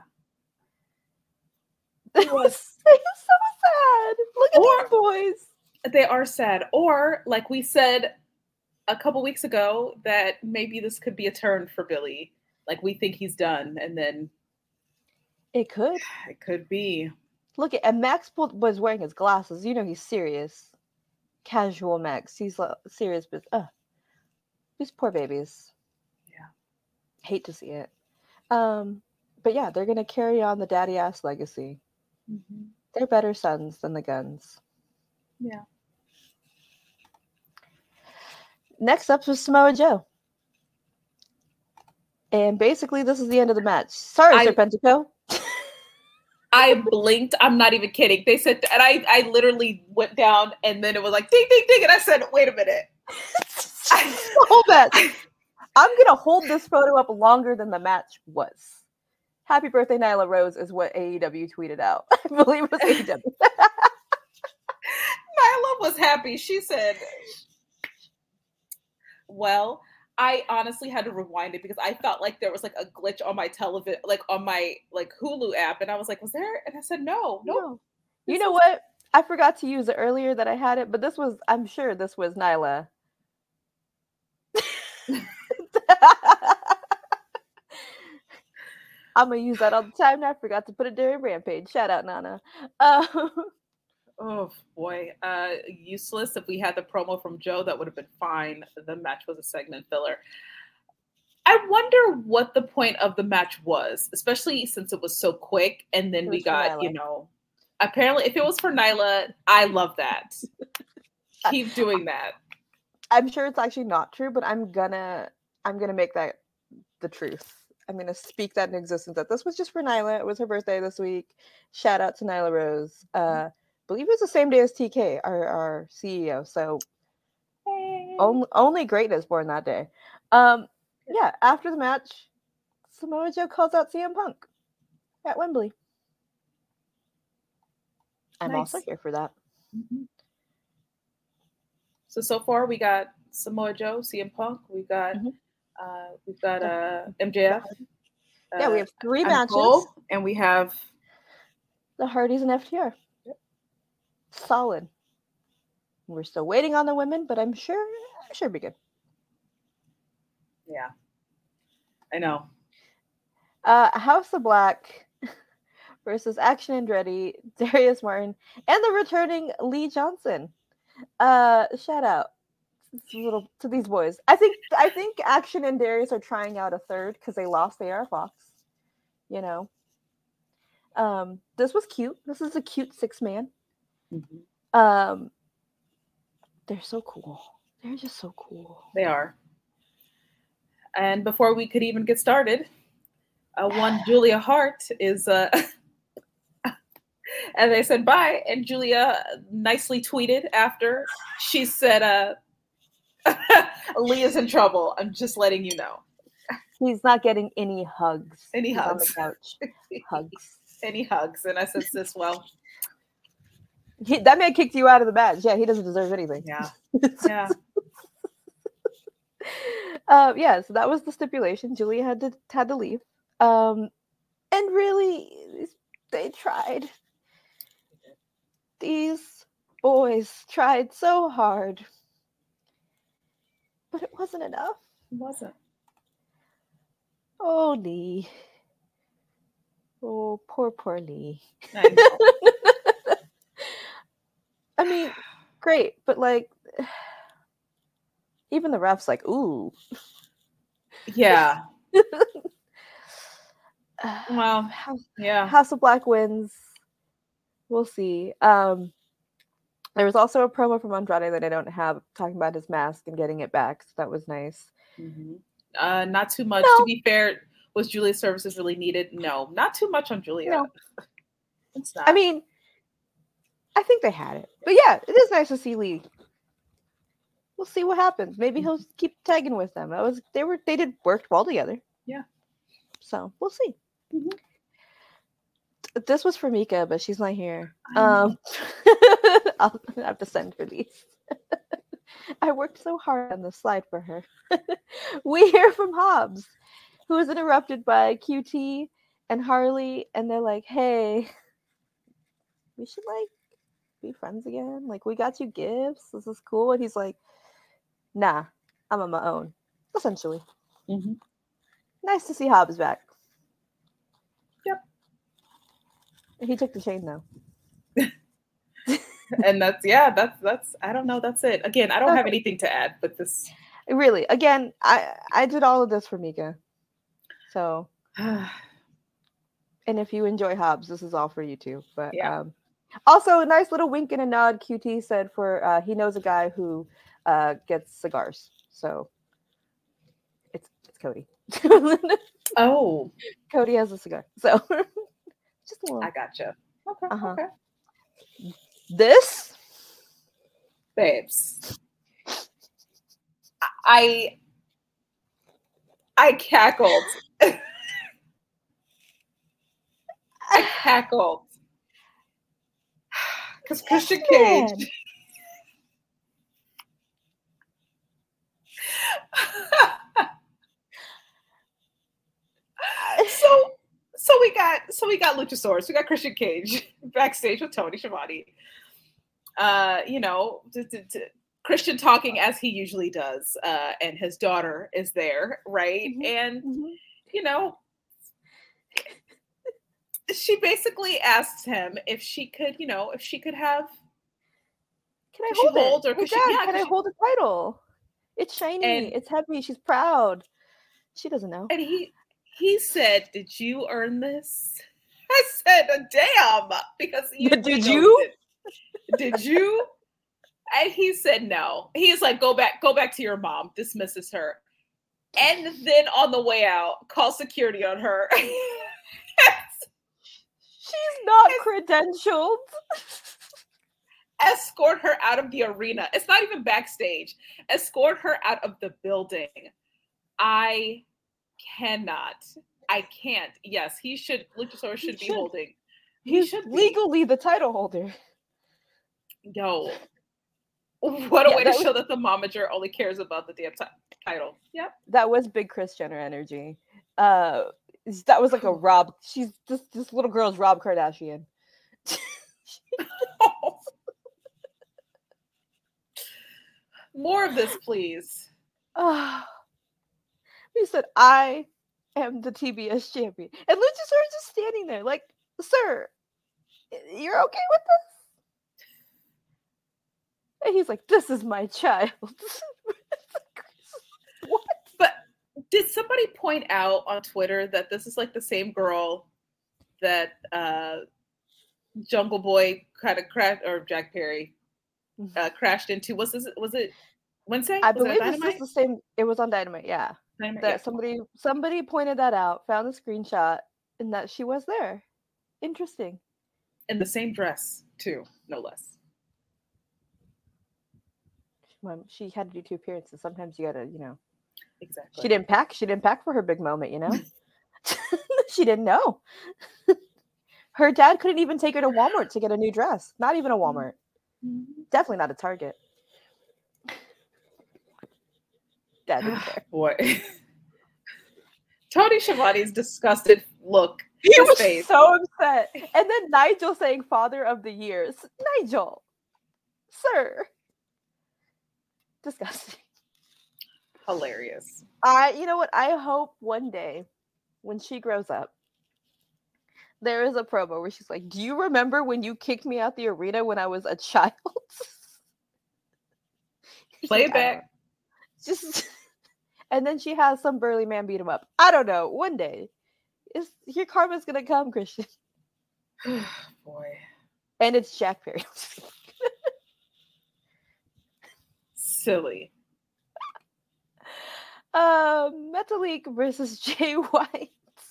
He was so sad. Look at these boys. They are sad. Or, like we said a couple weeks ago, that maybe this could be a turn for Billy. Like, we think he's done, and then it could. It could be. Look at, and Max was wearing his glasses. You know he's serious. Casual Max. He's serious, but these poor babies. Yeah. Hate to see it. But yeah, they're gonna carry on the Daddy Ass legacy. Mm-hmm. They're better sons than the Guns. Yeah. Next up was Samoa Joe. And basically, this is the end of the match. Sorry, Serpentico. I blinked. I'm not even kidding. They said, and I literally went down, and then it was like, ding, ding, ding. And I said, wait a minute. Hold that. I'm going to hold this photo up longer than the match was. Happy birthday, Nyla Rose is what AEW tweeted out. I believe it was AEW. Nyla was happy. She said, well, I honestly had to rewind it because I felt like there was like a glitch on my television, like on my Hulu app. And I was like, was there? And I said, no. You know what? I forgot to use it earlier that I had it, but I'm sure this was Nyla. I'm going to use that all the time. And I forgot to put it during Rampage. Shout out, Nana. Oh boy, useless. If we had the promo from Joe, that would have been fine. The match was a segment filler. I wonder what the point of the match was, especially since it was so quick. And then we got, apparently if it was for Nyla, I love that. Keep doing that. I'm sure it's actually not true, but I'm gonna make that the truth. I'm gonna speak that in existence. That this was just for Nyla. It was her birthday this week. Shout out to Nyla Rose. I believe it was the same day as TK, our CEO. So only greatness born that day. Yeah, after the match, Samoa Joe calls out CM Punk at Wembley. I'm also here for that. Mm-hmm. So far we got Samoa Joe, CM Punk. We've got MJF. Yeah, we have 3 matches, Cole, and we have the Hardys and FTR. Solid. We're still waiting on the women, but I'm sure it'll be good. Yeah, I know. House of Black versus Action Andretti, Darius Martin, and the returning Lee Johnson. Shout out to these boys. I think Action and Darius are trying out a third because they lost AR Fox. This was cute. This is a cute 6-man. Mm-hmm. They're so cool. They're just so cool. They are. And before we could even get started, one Julia Hart is And they said bye. And Julia nicely tweeted after. She said, Leah's in trouble. I'm just letting you know. He's not getting any hugs. Any hugs. On the couch. Hugs. Any hugs. And I said, sis, well. That man kicked you out of the match. Yeah, he doesn't deserve anything. Yeah. Yeah. Yeah, so that was the stipulation. Julia had to leave. And really, they tried. These boys tried so hard. But it wasn't enough. It wasn't. Oh, Lee. Oh, poor Lee. I mean, great, but like, even the refs like, ooh. Yeah. Well, yeah. House of Black wins. We'll see. There was also a promo from Andrade that I don't have, talking about his mask and getting it back. So that was nice. Mm-hmm. Not too much. No. To be fair, was Julia's services really needed? No, not too much on Julia. No. It's not. I mean, I think they had it. But yeah, it is nice to see Lee. We'll see what happens. Maybe he'll keep tagging with them. They worked well together. Yeah. So we'll see. Mm-hmm. This was for Mika, but she's not here. I'll have to send her these. I worked so hard on the slide for her. We hear from Hobbs, who is interrupted by QT and Harley, and they're like, "Hey, we should like be friends again. Like, we got you gifts. This is cool." And he's like, "Nah, I'm on my own." Essentially. Mm-hmm. Nice to see Hobbs back. Yep. He took the chain though. And that's I don't know, that's it. Again, I don't have anything to add, but this really, again, I did all of this for Mika. So and if you enjoy Hobbs, this is all for you too. But yeah. Also a nice little wink and a nod QT said for he knows a guy who gets cigars. So it's Cody. Oh. Cody has a cigar. So just a little. I gotcha. Okay. Okay. This, babes, I cackled. I cackled because Christian Cage. So we got Luchasaurus. We got Christian Cage backstage with Tony Schiavone. Christian talking as he usually does, and his daughter is there, right? Mm-hmm. And she basically asks him if she could have. Can I hold it? Can I hold the title? It's shiny. It's heavy. She's proud. She doesn't know. And he said, "Did you earn this?" I said, "Damn," because did you? Did you? And he said no. He's like, go back to your mom. Dismisses her. And then on the way out, calls security on her. She's not credentialed. Escort her out of the arena. It's not even backstage. Escort her out of the building. I can't. Yes, Luchasaurus should be holding. He should legally the title holder. Yo, what a way to show that the momager only cares about the damn title. Yep. That was big Kris Jenner energy. That was like a Rob. She's this little girl's Rob Kardashian. More of this, please. He said, "I am the TBS champion," and Luchasaurus just standing there, like, "Sir, you're okay with this?" And he's like, "This is my child." What? But did somebody point out on Twitter that this is like the same girl that Jungle Boy kind of crashed, or Jack Perry crashed into? Was it Wednesday? I believe it's just the same. It was on Dynamite, yeah. Somebody pointed that out, found the screenshot, and that she was there. Interesting. in the same dress too, no less. Well, she had to do 2 appearances. Sometimes you gotta, Exactly. She didn't pack. She didn't pack for her big moment, She didn't know. Her dad couldn't even take her to Walmart to get a new dress. Not even a Walmart. Definitely not a Target. Dad didn't care. Boy. Tony Schiavone's disgusted look. He was face. so upset. And then Nigel saying Father of the Years. Nigel. Sir. Disgusting. Hilarious. You know what? I hope one day when she grows up, there is a promo where she's like, do you remember when you kicked me out the arena when I was a child? Play it back. Just, and then she has some burly man beat him up. I don't know. One day. Your karma's going to come, Christian. Boy. And it's Jack Perry. Silly. Metalik versus Jay White.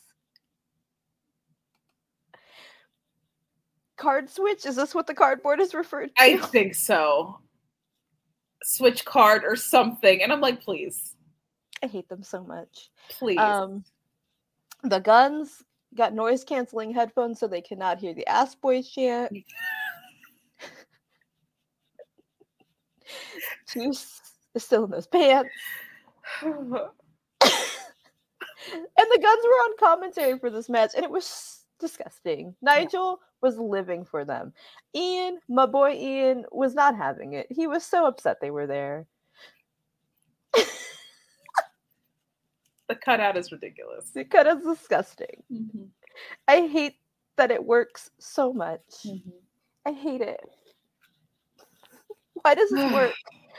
Card switch? Is this what the cardboard is referred to? I think so. Switch card or something. And I'm like, please. I hate them so much. Please. The Guns got noise canceling headphones so they cannot hear the Ass Boys chant. Juice is still in those pants. And the Guns were on commentary for this match, and it was disgusting. Nigel was living for them. Ian, my boy Ian, was not having it. He was so upset they were there. The cutout is ridiculous. The cutout is disgusting. Mm-hmm. I hate that it works so much. Mm-hmm. I hate it. Why does this work?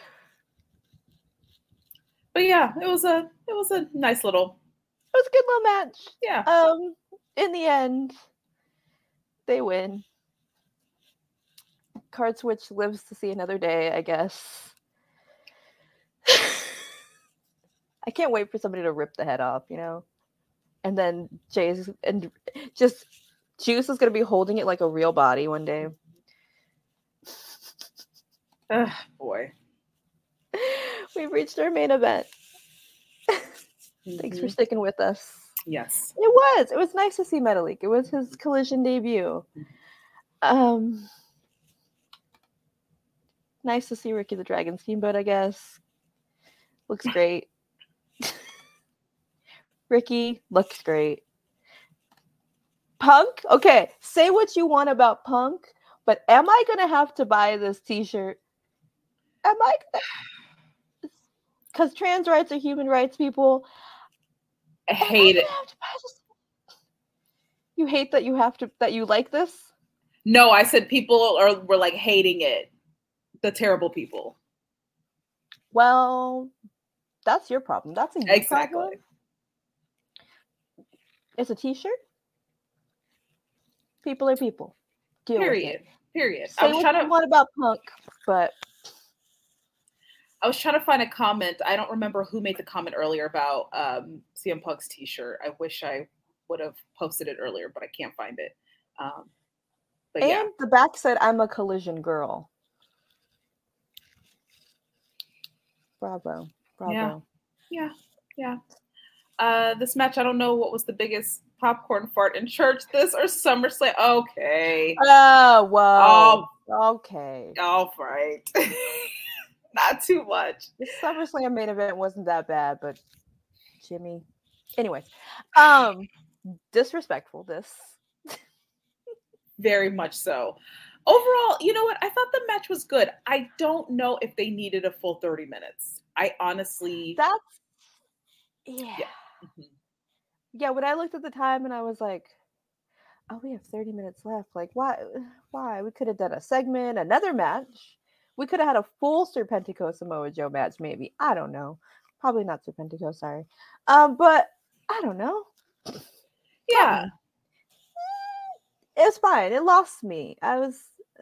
But yeah, it was a nice little. It was a good little match. Yeah. In the end, they win. Card Switch lives to see another day, I guess. I can't wait for somebody to rip the head off, And then Juice is gonna be holding it like a real body one day. Boy. We've reached our main event. Mm-hmm. Thanks for sticking with us. Yes. It was nice to see Metalik. It was his Collision debut. Nice to see Ricky the Dragon Steamboat, I guess. Looks great. Ricky looks great. Punk? Okay, say what you want about Punk, but am I going to have to buy this t-shirt? Am I going to? Because trans rights are human rights, people. I hate it. You hate that you like this? No, I said people were like hating it. The terrible people. Well, that's your problem. That's a you problem. It's a t-shirt. People are people. Period. Say what you want about Punk, but I was trying to find a comment. I don't remember who made the comment earlier about CM Punk's t-shirt. I wish I would have posted it earlier, but I can't find it. But yeah. The back said, "I'm a Collision girl." Bravo. Yeah. This match, I don't know what was the biggest popcorn fart in church, this or SummerSlam. Okay. Oh, whoa. Okay. All right. Not too much. The SummerSlam main event wasn't that bad, but Jimmy. Anyways, disrespectful. This. Very much so. Overall, you know what? I thought the match was good. I don't know if they needed a full 30 minutes. I honestly. Yeah. Mm-hmm. Yeah, when I looked at the time and I was like, oh, we have 30 minutes left. Like, why? We could have done a segment, another match. We could have had a full Serpentico Samoa Joe match, maybe. I don't know. Probably not Serpentico, sorry. But I don't know. Yeah. It's fine. It lost me. And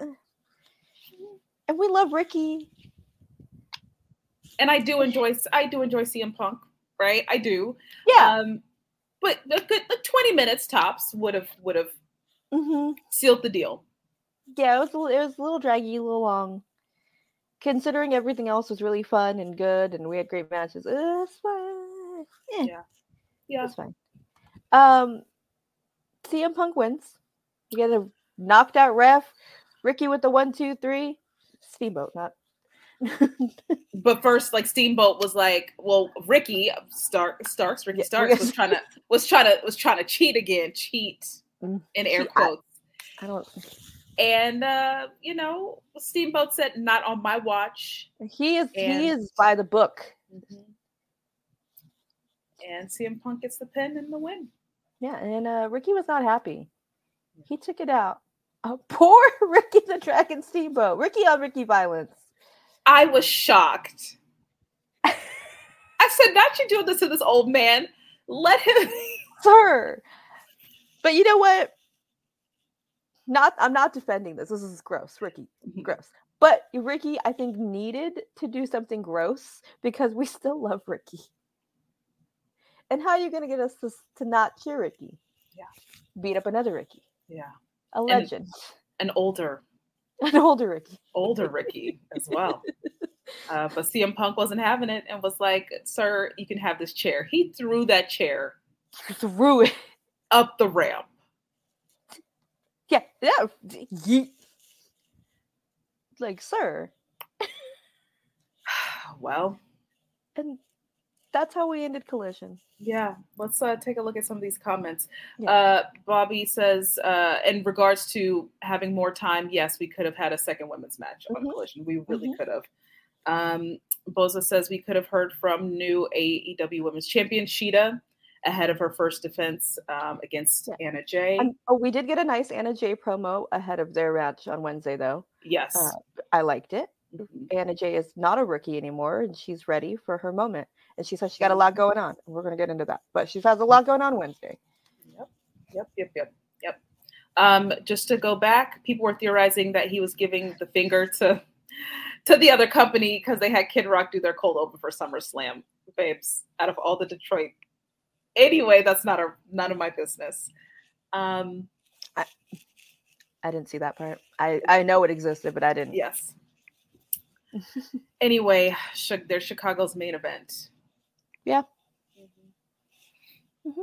we love Ricky. And I do enjoy CM Punk, right? I do. Yeah. But the 20 minutes tops would have mm-hmm. sealed the deal. Yeah, it was a little draggy, a little long. Considering everything else was really fun and good, and we had great matches, it's fine. Yeah, it's fine. CM Punk wins. You get a knocked out ref. Ricky with the 1, 2, 3. Steamboat, not. But first, like Steamboat was like, well, Ricky Starks was trying to cheat again, in air quotes. I don't. And Steamboat said, "Not on my watch." He is by the book. Mm-hmm. And CM Punk gets the pin and the win. Yeah, and Ricky was not happy. He took it out. Poor Ricky the Dragon Steamboat. Ricky on Ricky violence. I was shocked. I said, "Not you doing this to this old man. Let him." Sir. But you know what? I'm not defending this. This is gross, Ricky. Gross. But Ricky, I think, needed to do something gross because we still love Ricky. And how are you going to get us to not cheer Ricky? Yeah. Beat up another Ricky. Yeah. A legend. An older Ricky. Older Ricky as well. But CM Punk wasn't having it and was like, "Sir, you can have this chair." He threw that chair. Threw it. Up the ramp. Yeah. Like, sir. Well. And that's how we ended Collision. Yeah. Let's take a look at some of these comments. Yeah. Bobby says, in regards to having more time, yes, we could have had a second women's match on Collision. We really could have. Boza says we could have heard from new AEW Women's Champion Shida ahead of her first defense against Anna Jay. We did get a nice Anna Jay promo ahead of their match on Wednesday, though. Yes. I liked it. Mm-hmm. Anna Jay is not a rookie anymore, and she's ready for her moment. And she said she got a lot going on. We're going to get into that. But she has a lot going on Wednesday. Yep. Just to go back, people were theorizing that he was giving the finger to the other company because they had Kid Rock do their cold open for SummerSlam. Babes, out of all the Detroit. Anyway, that's none of my business. I didn't see that part. I know it existed, but I didn't. Yes. Anyway, there's Chicago's main event. Yeah. Mm-hmm.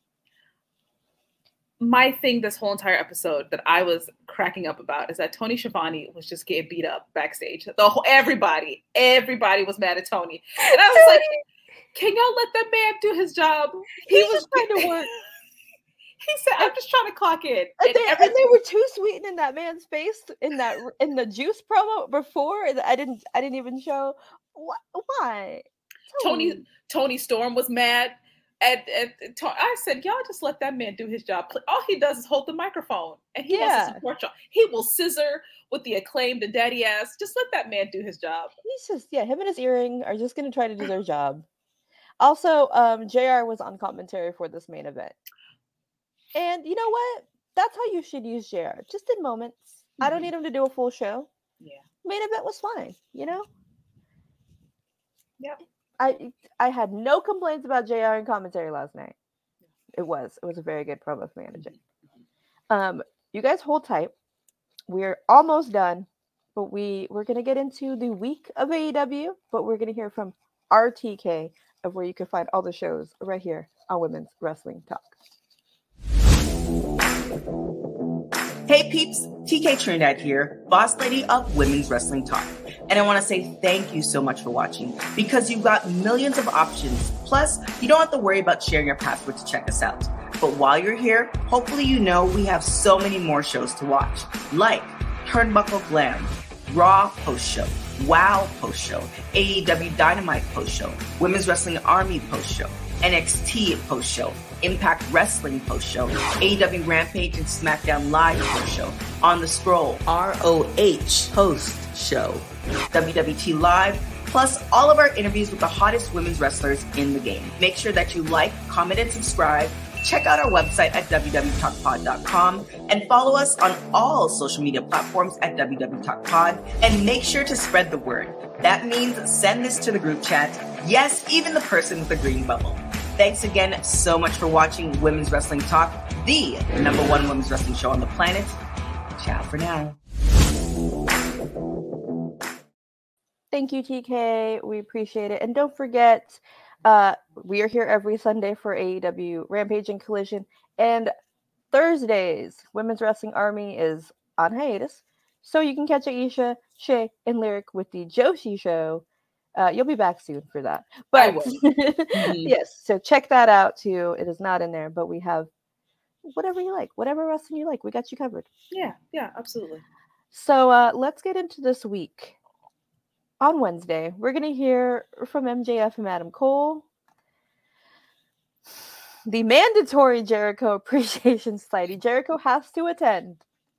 My thing this whole entire episode that I was cracking up about is that Tony Schiavone was just getting beat up backstage. Everybody was mad at Tony. And I was like, can y'all let that man do his job? He was trying to work. He said, "I'm just trying to clock in." And they were too sweet in that man's face in the Juice promo before. I didn't even show why. Tony Storm was mad. And I said, "Y'all just let that man do his job. All he does is hold the microphone, and he wants to support y'all. He will scissor with the Acclaimed and daddy ass. Just let that man do his job." He's just him and his earring are just going to try to do their job. Also, JR was on commentary for this main event. And you know what? That's how you should use JR. Just in moments. Mm-hmm. I don't need him to do a full show. Yeah. Main event was fine, Yeah. I had no complaints about JR in commentary last night. It was a very good promo from Anna Jay. You guys hold tight. We're almost done, but we're going to get into the week of AEW, but we're going to hear from RTK of where you can find all the shows right here on Women's Wrestling Talk. Hey peeps, TK Trinidad here, boss lady of Women's Wrestling Talk. And I want to say thank you so much for watching because you've got millions of options. Plus, you don't have to worry about sharing your password to check us out. But while you're here, hopefully you know we have so many more shows to watch, like Turnbuckle Glam, Raw post-show, WOW post-show, AEW Dynamite post-show, Women's Wrestling Army post-show, NXT post-show, Impact Wrestling post-show, AEW Rampage and SmackDown Live post-show, On the Scroll, ROH post-show, WWT Live, plus all of our interviews with the hottest women's wrestlers in the game. Make sure that you like, comment, and subscribe. Check out our website at www.talkpod.com and follow us on all social media platforms at www.talkpod, and make sure to spread the word. That means send this to the group chat. Yes, even the person with the green bubble. Thanks again so much for watching Women's Wrestling Talk, the #1 women's wrestling show on the planet. Ciao for now. Thank you, TK. We appreciate it. And don't forget, we are here every Sunday for AEW Rampage and Collision. And Thursdays, Women's Wrestling Army is on hiatus. So you can catch Aisha, Shay, and Lyric with the Joshi Show. You'll be back soon for that. But I will. Yes, so check that out too. It is not in there, but we have whatever you like, whatever wrestling you like. We got you covered. Yeah, absolutely. So let's get into this week. On Wednesday, we're going to hear from MJF and Adam Cole. The mandatory Jericho Appreciation Society. Jericho has to attend.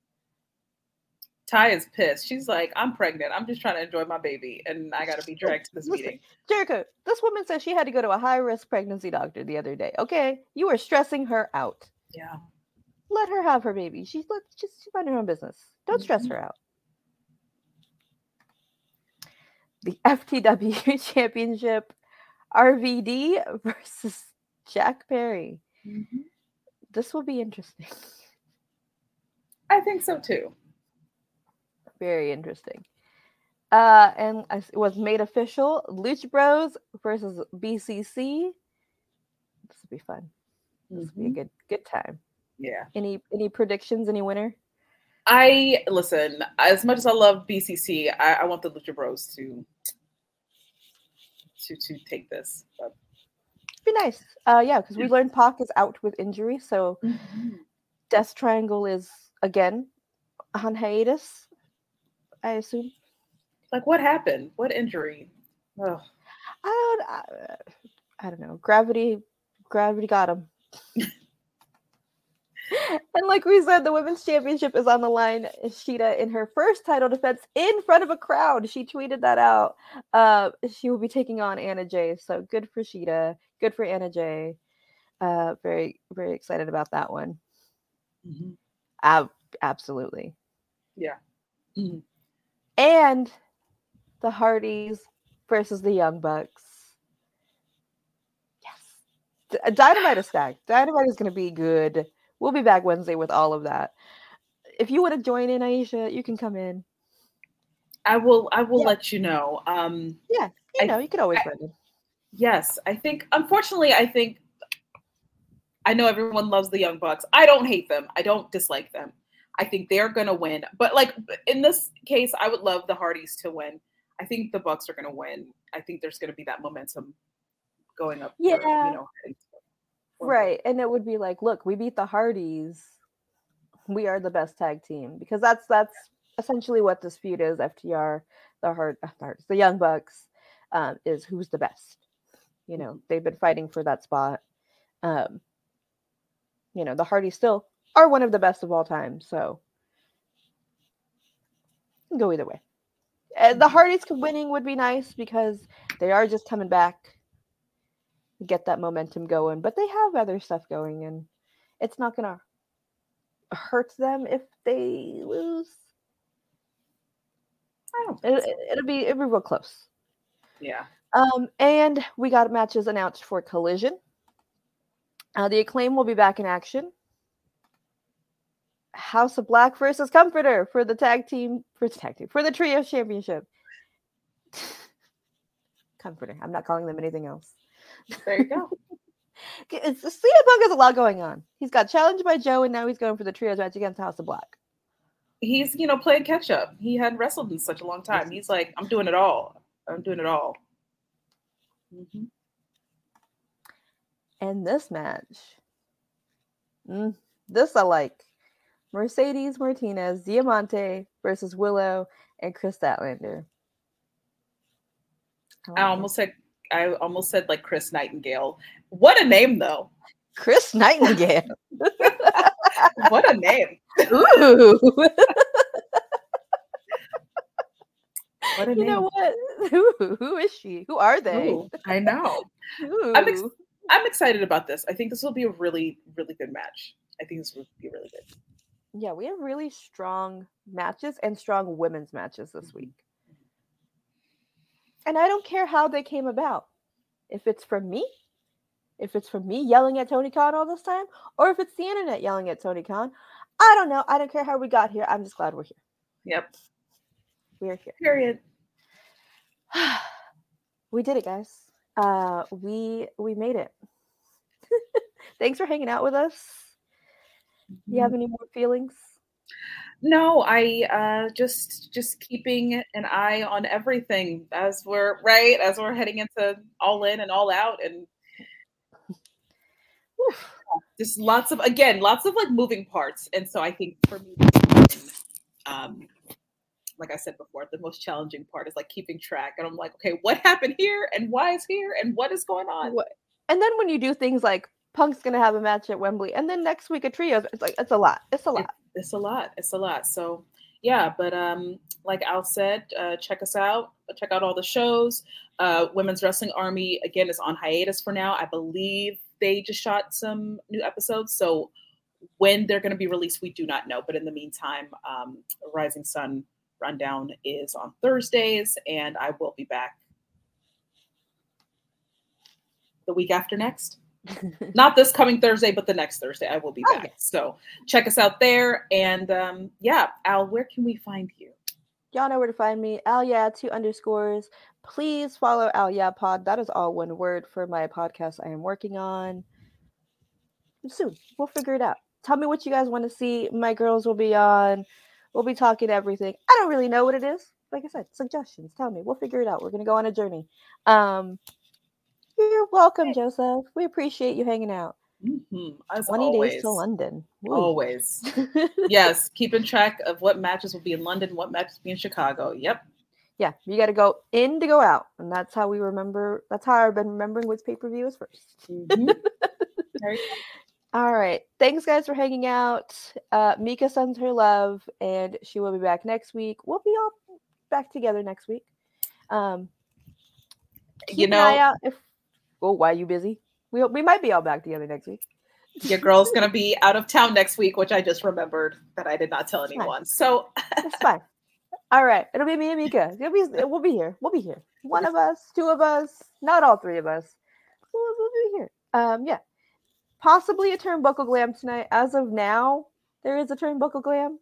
Ty is pissed. She's like, I'm pregnant. I'm just trying to enjoy my baby, and I got to be dragged to this meeting. Jericho, this woman said she had to go to a high-risk pregnancy doctor the other day. Okay? You are stressing her out. Yeah. Let her have her baby. She's just mind her own business. Don't stress her out. The FTW Championship, RVD versus Jack Perry. Mm-hmm. This will be interesting. I think so too. Very interesting. And it was made official. Lucha Bros versus BCC. This will be fun. This will be a good time. Yeah. Any predictions? Any winner? Listen, as much as I love BCC, I want the Lucha Bros to take this. But. Be nice. Yeah, because we learned Pac is out with injury, so Death Triangle is again on hiatus, I assume. Like, what happened? What injury? Oh. I don't know. Gravity got him. And like we said, the women's championship is on the line. Shida in her first title defense in front of a crowd. She tweeted that out. She will be taking on Anna Jay. So good for Shida. Good for Anna Jay. Very, very excited about that one. Mm-hmm. Absolutely. Yeah. Mm-hmm. And the Hardys versus the Young Bucks. Yes. Dynamite is stacked. Dynamite is going to be good. We'll be back Wednesday with all of that. If you want to join in, Aisha, you can come in. I will let you know. You can always run in. Yes, unfortunately, I know everyone loves the Young Bucks. I don't hate them. I don't dislike them. I think they're going to win. But like in this case, I would love the Hardys to win. I think the Bucks are going to win. I think there's going to be that momentum going up. Yeah. Right. And it would be like, look, we beat the Hardys. We are the best tag team. Because that's essentially what this feud is. FTR, the Young Bucks, is who's the best. You know, they've been fighting for that spot. The Hardys still are one of the best of all time. So it can go either way. The Hardys winning would be nice because they are just coming back. Get that momentum going, but they have other stuff going, and it's not gonna hurt them if they lose. It'll be real close. Yeah. And we got matches announced for Collision. The Acclaim will be back in action. House of Black versus Comforter for the for the Trio Championship. Comforter. I'm not calling them anything else. There you go. CM Punk has a lot going on. He's got challenged by Joe, and now he's going for the trios match against House of Black. He's, playing catch up. He hadn't wrestled in such a long time. He's like, I'm doing it all. Mm-hmm. And this match, this I like. Mercedes Martinez, Diamante versus Willow and Chris Statlander. I almost said like Chris Nightingale. What a name, though. Chris Nightingale. What a name. Ooh. What a name. You know what? Who is she? Who are they? Ooh, I know. I'm excited about this. I think this will be a really, really good match. I think this will be really good. Yeah, we have really strong matches and strong women's matches this week. And I don't care how they came about. If it's from me yelling at Tony Khan all this time, or if it's the internet yelling at Tony Khan, I don't know. I don't care how we got here. I'm just glad we're here. Yep. We're here. Period. We did it, guys. We made it. Thanks for hanging out with us. You have any more feelings? No, I just keeping an eye on everything as we're heading into All In and All Out, and just lots of like moving parts. And so I think for me, like I said before, the most challenging part is like keeping track. And I'm like, okay, what happened here, and why is here, and what is going on? And then when you do things like Punk's gonna have a match at Wembley, and then next week a trios, it's like it's a lot. It's a lot. So yeah, but like Al said, check us out. Check out all the shows. Women's Wrestling Army again is on hiatus for now. I believe they just shot some new episodes, so when they're going to be released, we do not know. But in the meantime, Rising Sun Rundown is on Thursdays, and I will be back the week after next. Not this coming Thursday, but the next Thursday I will be back. So check us out there. And yeah, Al, where can we find you? Y'all know where to find me. Al 2 _. Please follow Al Pod. That is all one word for my podcast I am working on. Soon. We'll figure it out. Tell me what you guys want to see. My girls will be on. We'll be talking everything. I don't really know what it is. Like I said, suggestions. Tell me. We'll figure it out. We're going to go on a journey. You're welcome, Joseph. We appreciate you hanging out. As 20 always. days to London. Ooh. Always. Yes, keeping track of what matches will be in London, what matches will be in Chicago. Yep. Yeah, you got to go in to go out. And that's how we remember. That's how I've been remembering which pay-per-view is first. All right. Thanks, guys, for hanging out. Mika sends her love, and she will be back next week. We'll be all back together next week. Keep an eye out if... Oh, why are you busy? We might be all back together next week. Your girl's going to be out of town next week, which I just remembered that I did not tell anyone. So it's fine. All right. It'll be me and Mika. We'll be here. We'll be here. One of us, two of us, not all three of us. We'll be here. Yeah. Possibly a Turnbuckle Glam tonight. As of now, there is a Turnbuckle Glam.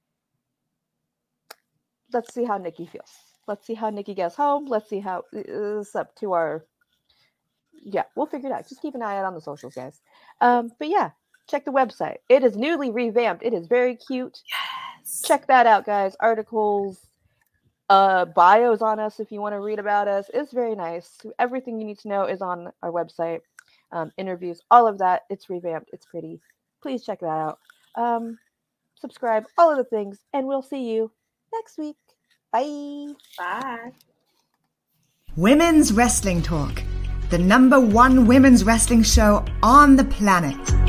Let's see how Nikki feels. Let's see how Nikki gets home. Let's see how it's up to our... Yeah, we'll figure it out. Just keep an eye out on the socials, guys. But yeah, check the website. It is newly revamped. It is very cute. Yes. Check that out, guys. Articles, bios on us if you want to read about us. It's very nice. Everything you need to know is on our website. Interviews, all of that. It's revamped. It's pretty. Please check that out. Subscribe, all of the things, and we'll see you next week. Bye. Bye. Women's Wrestling Talk, the #1 women's wrestling show on the planet.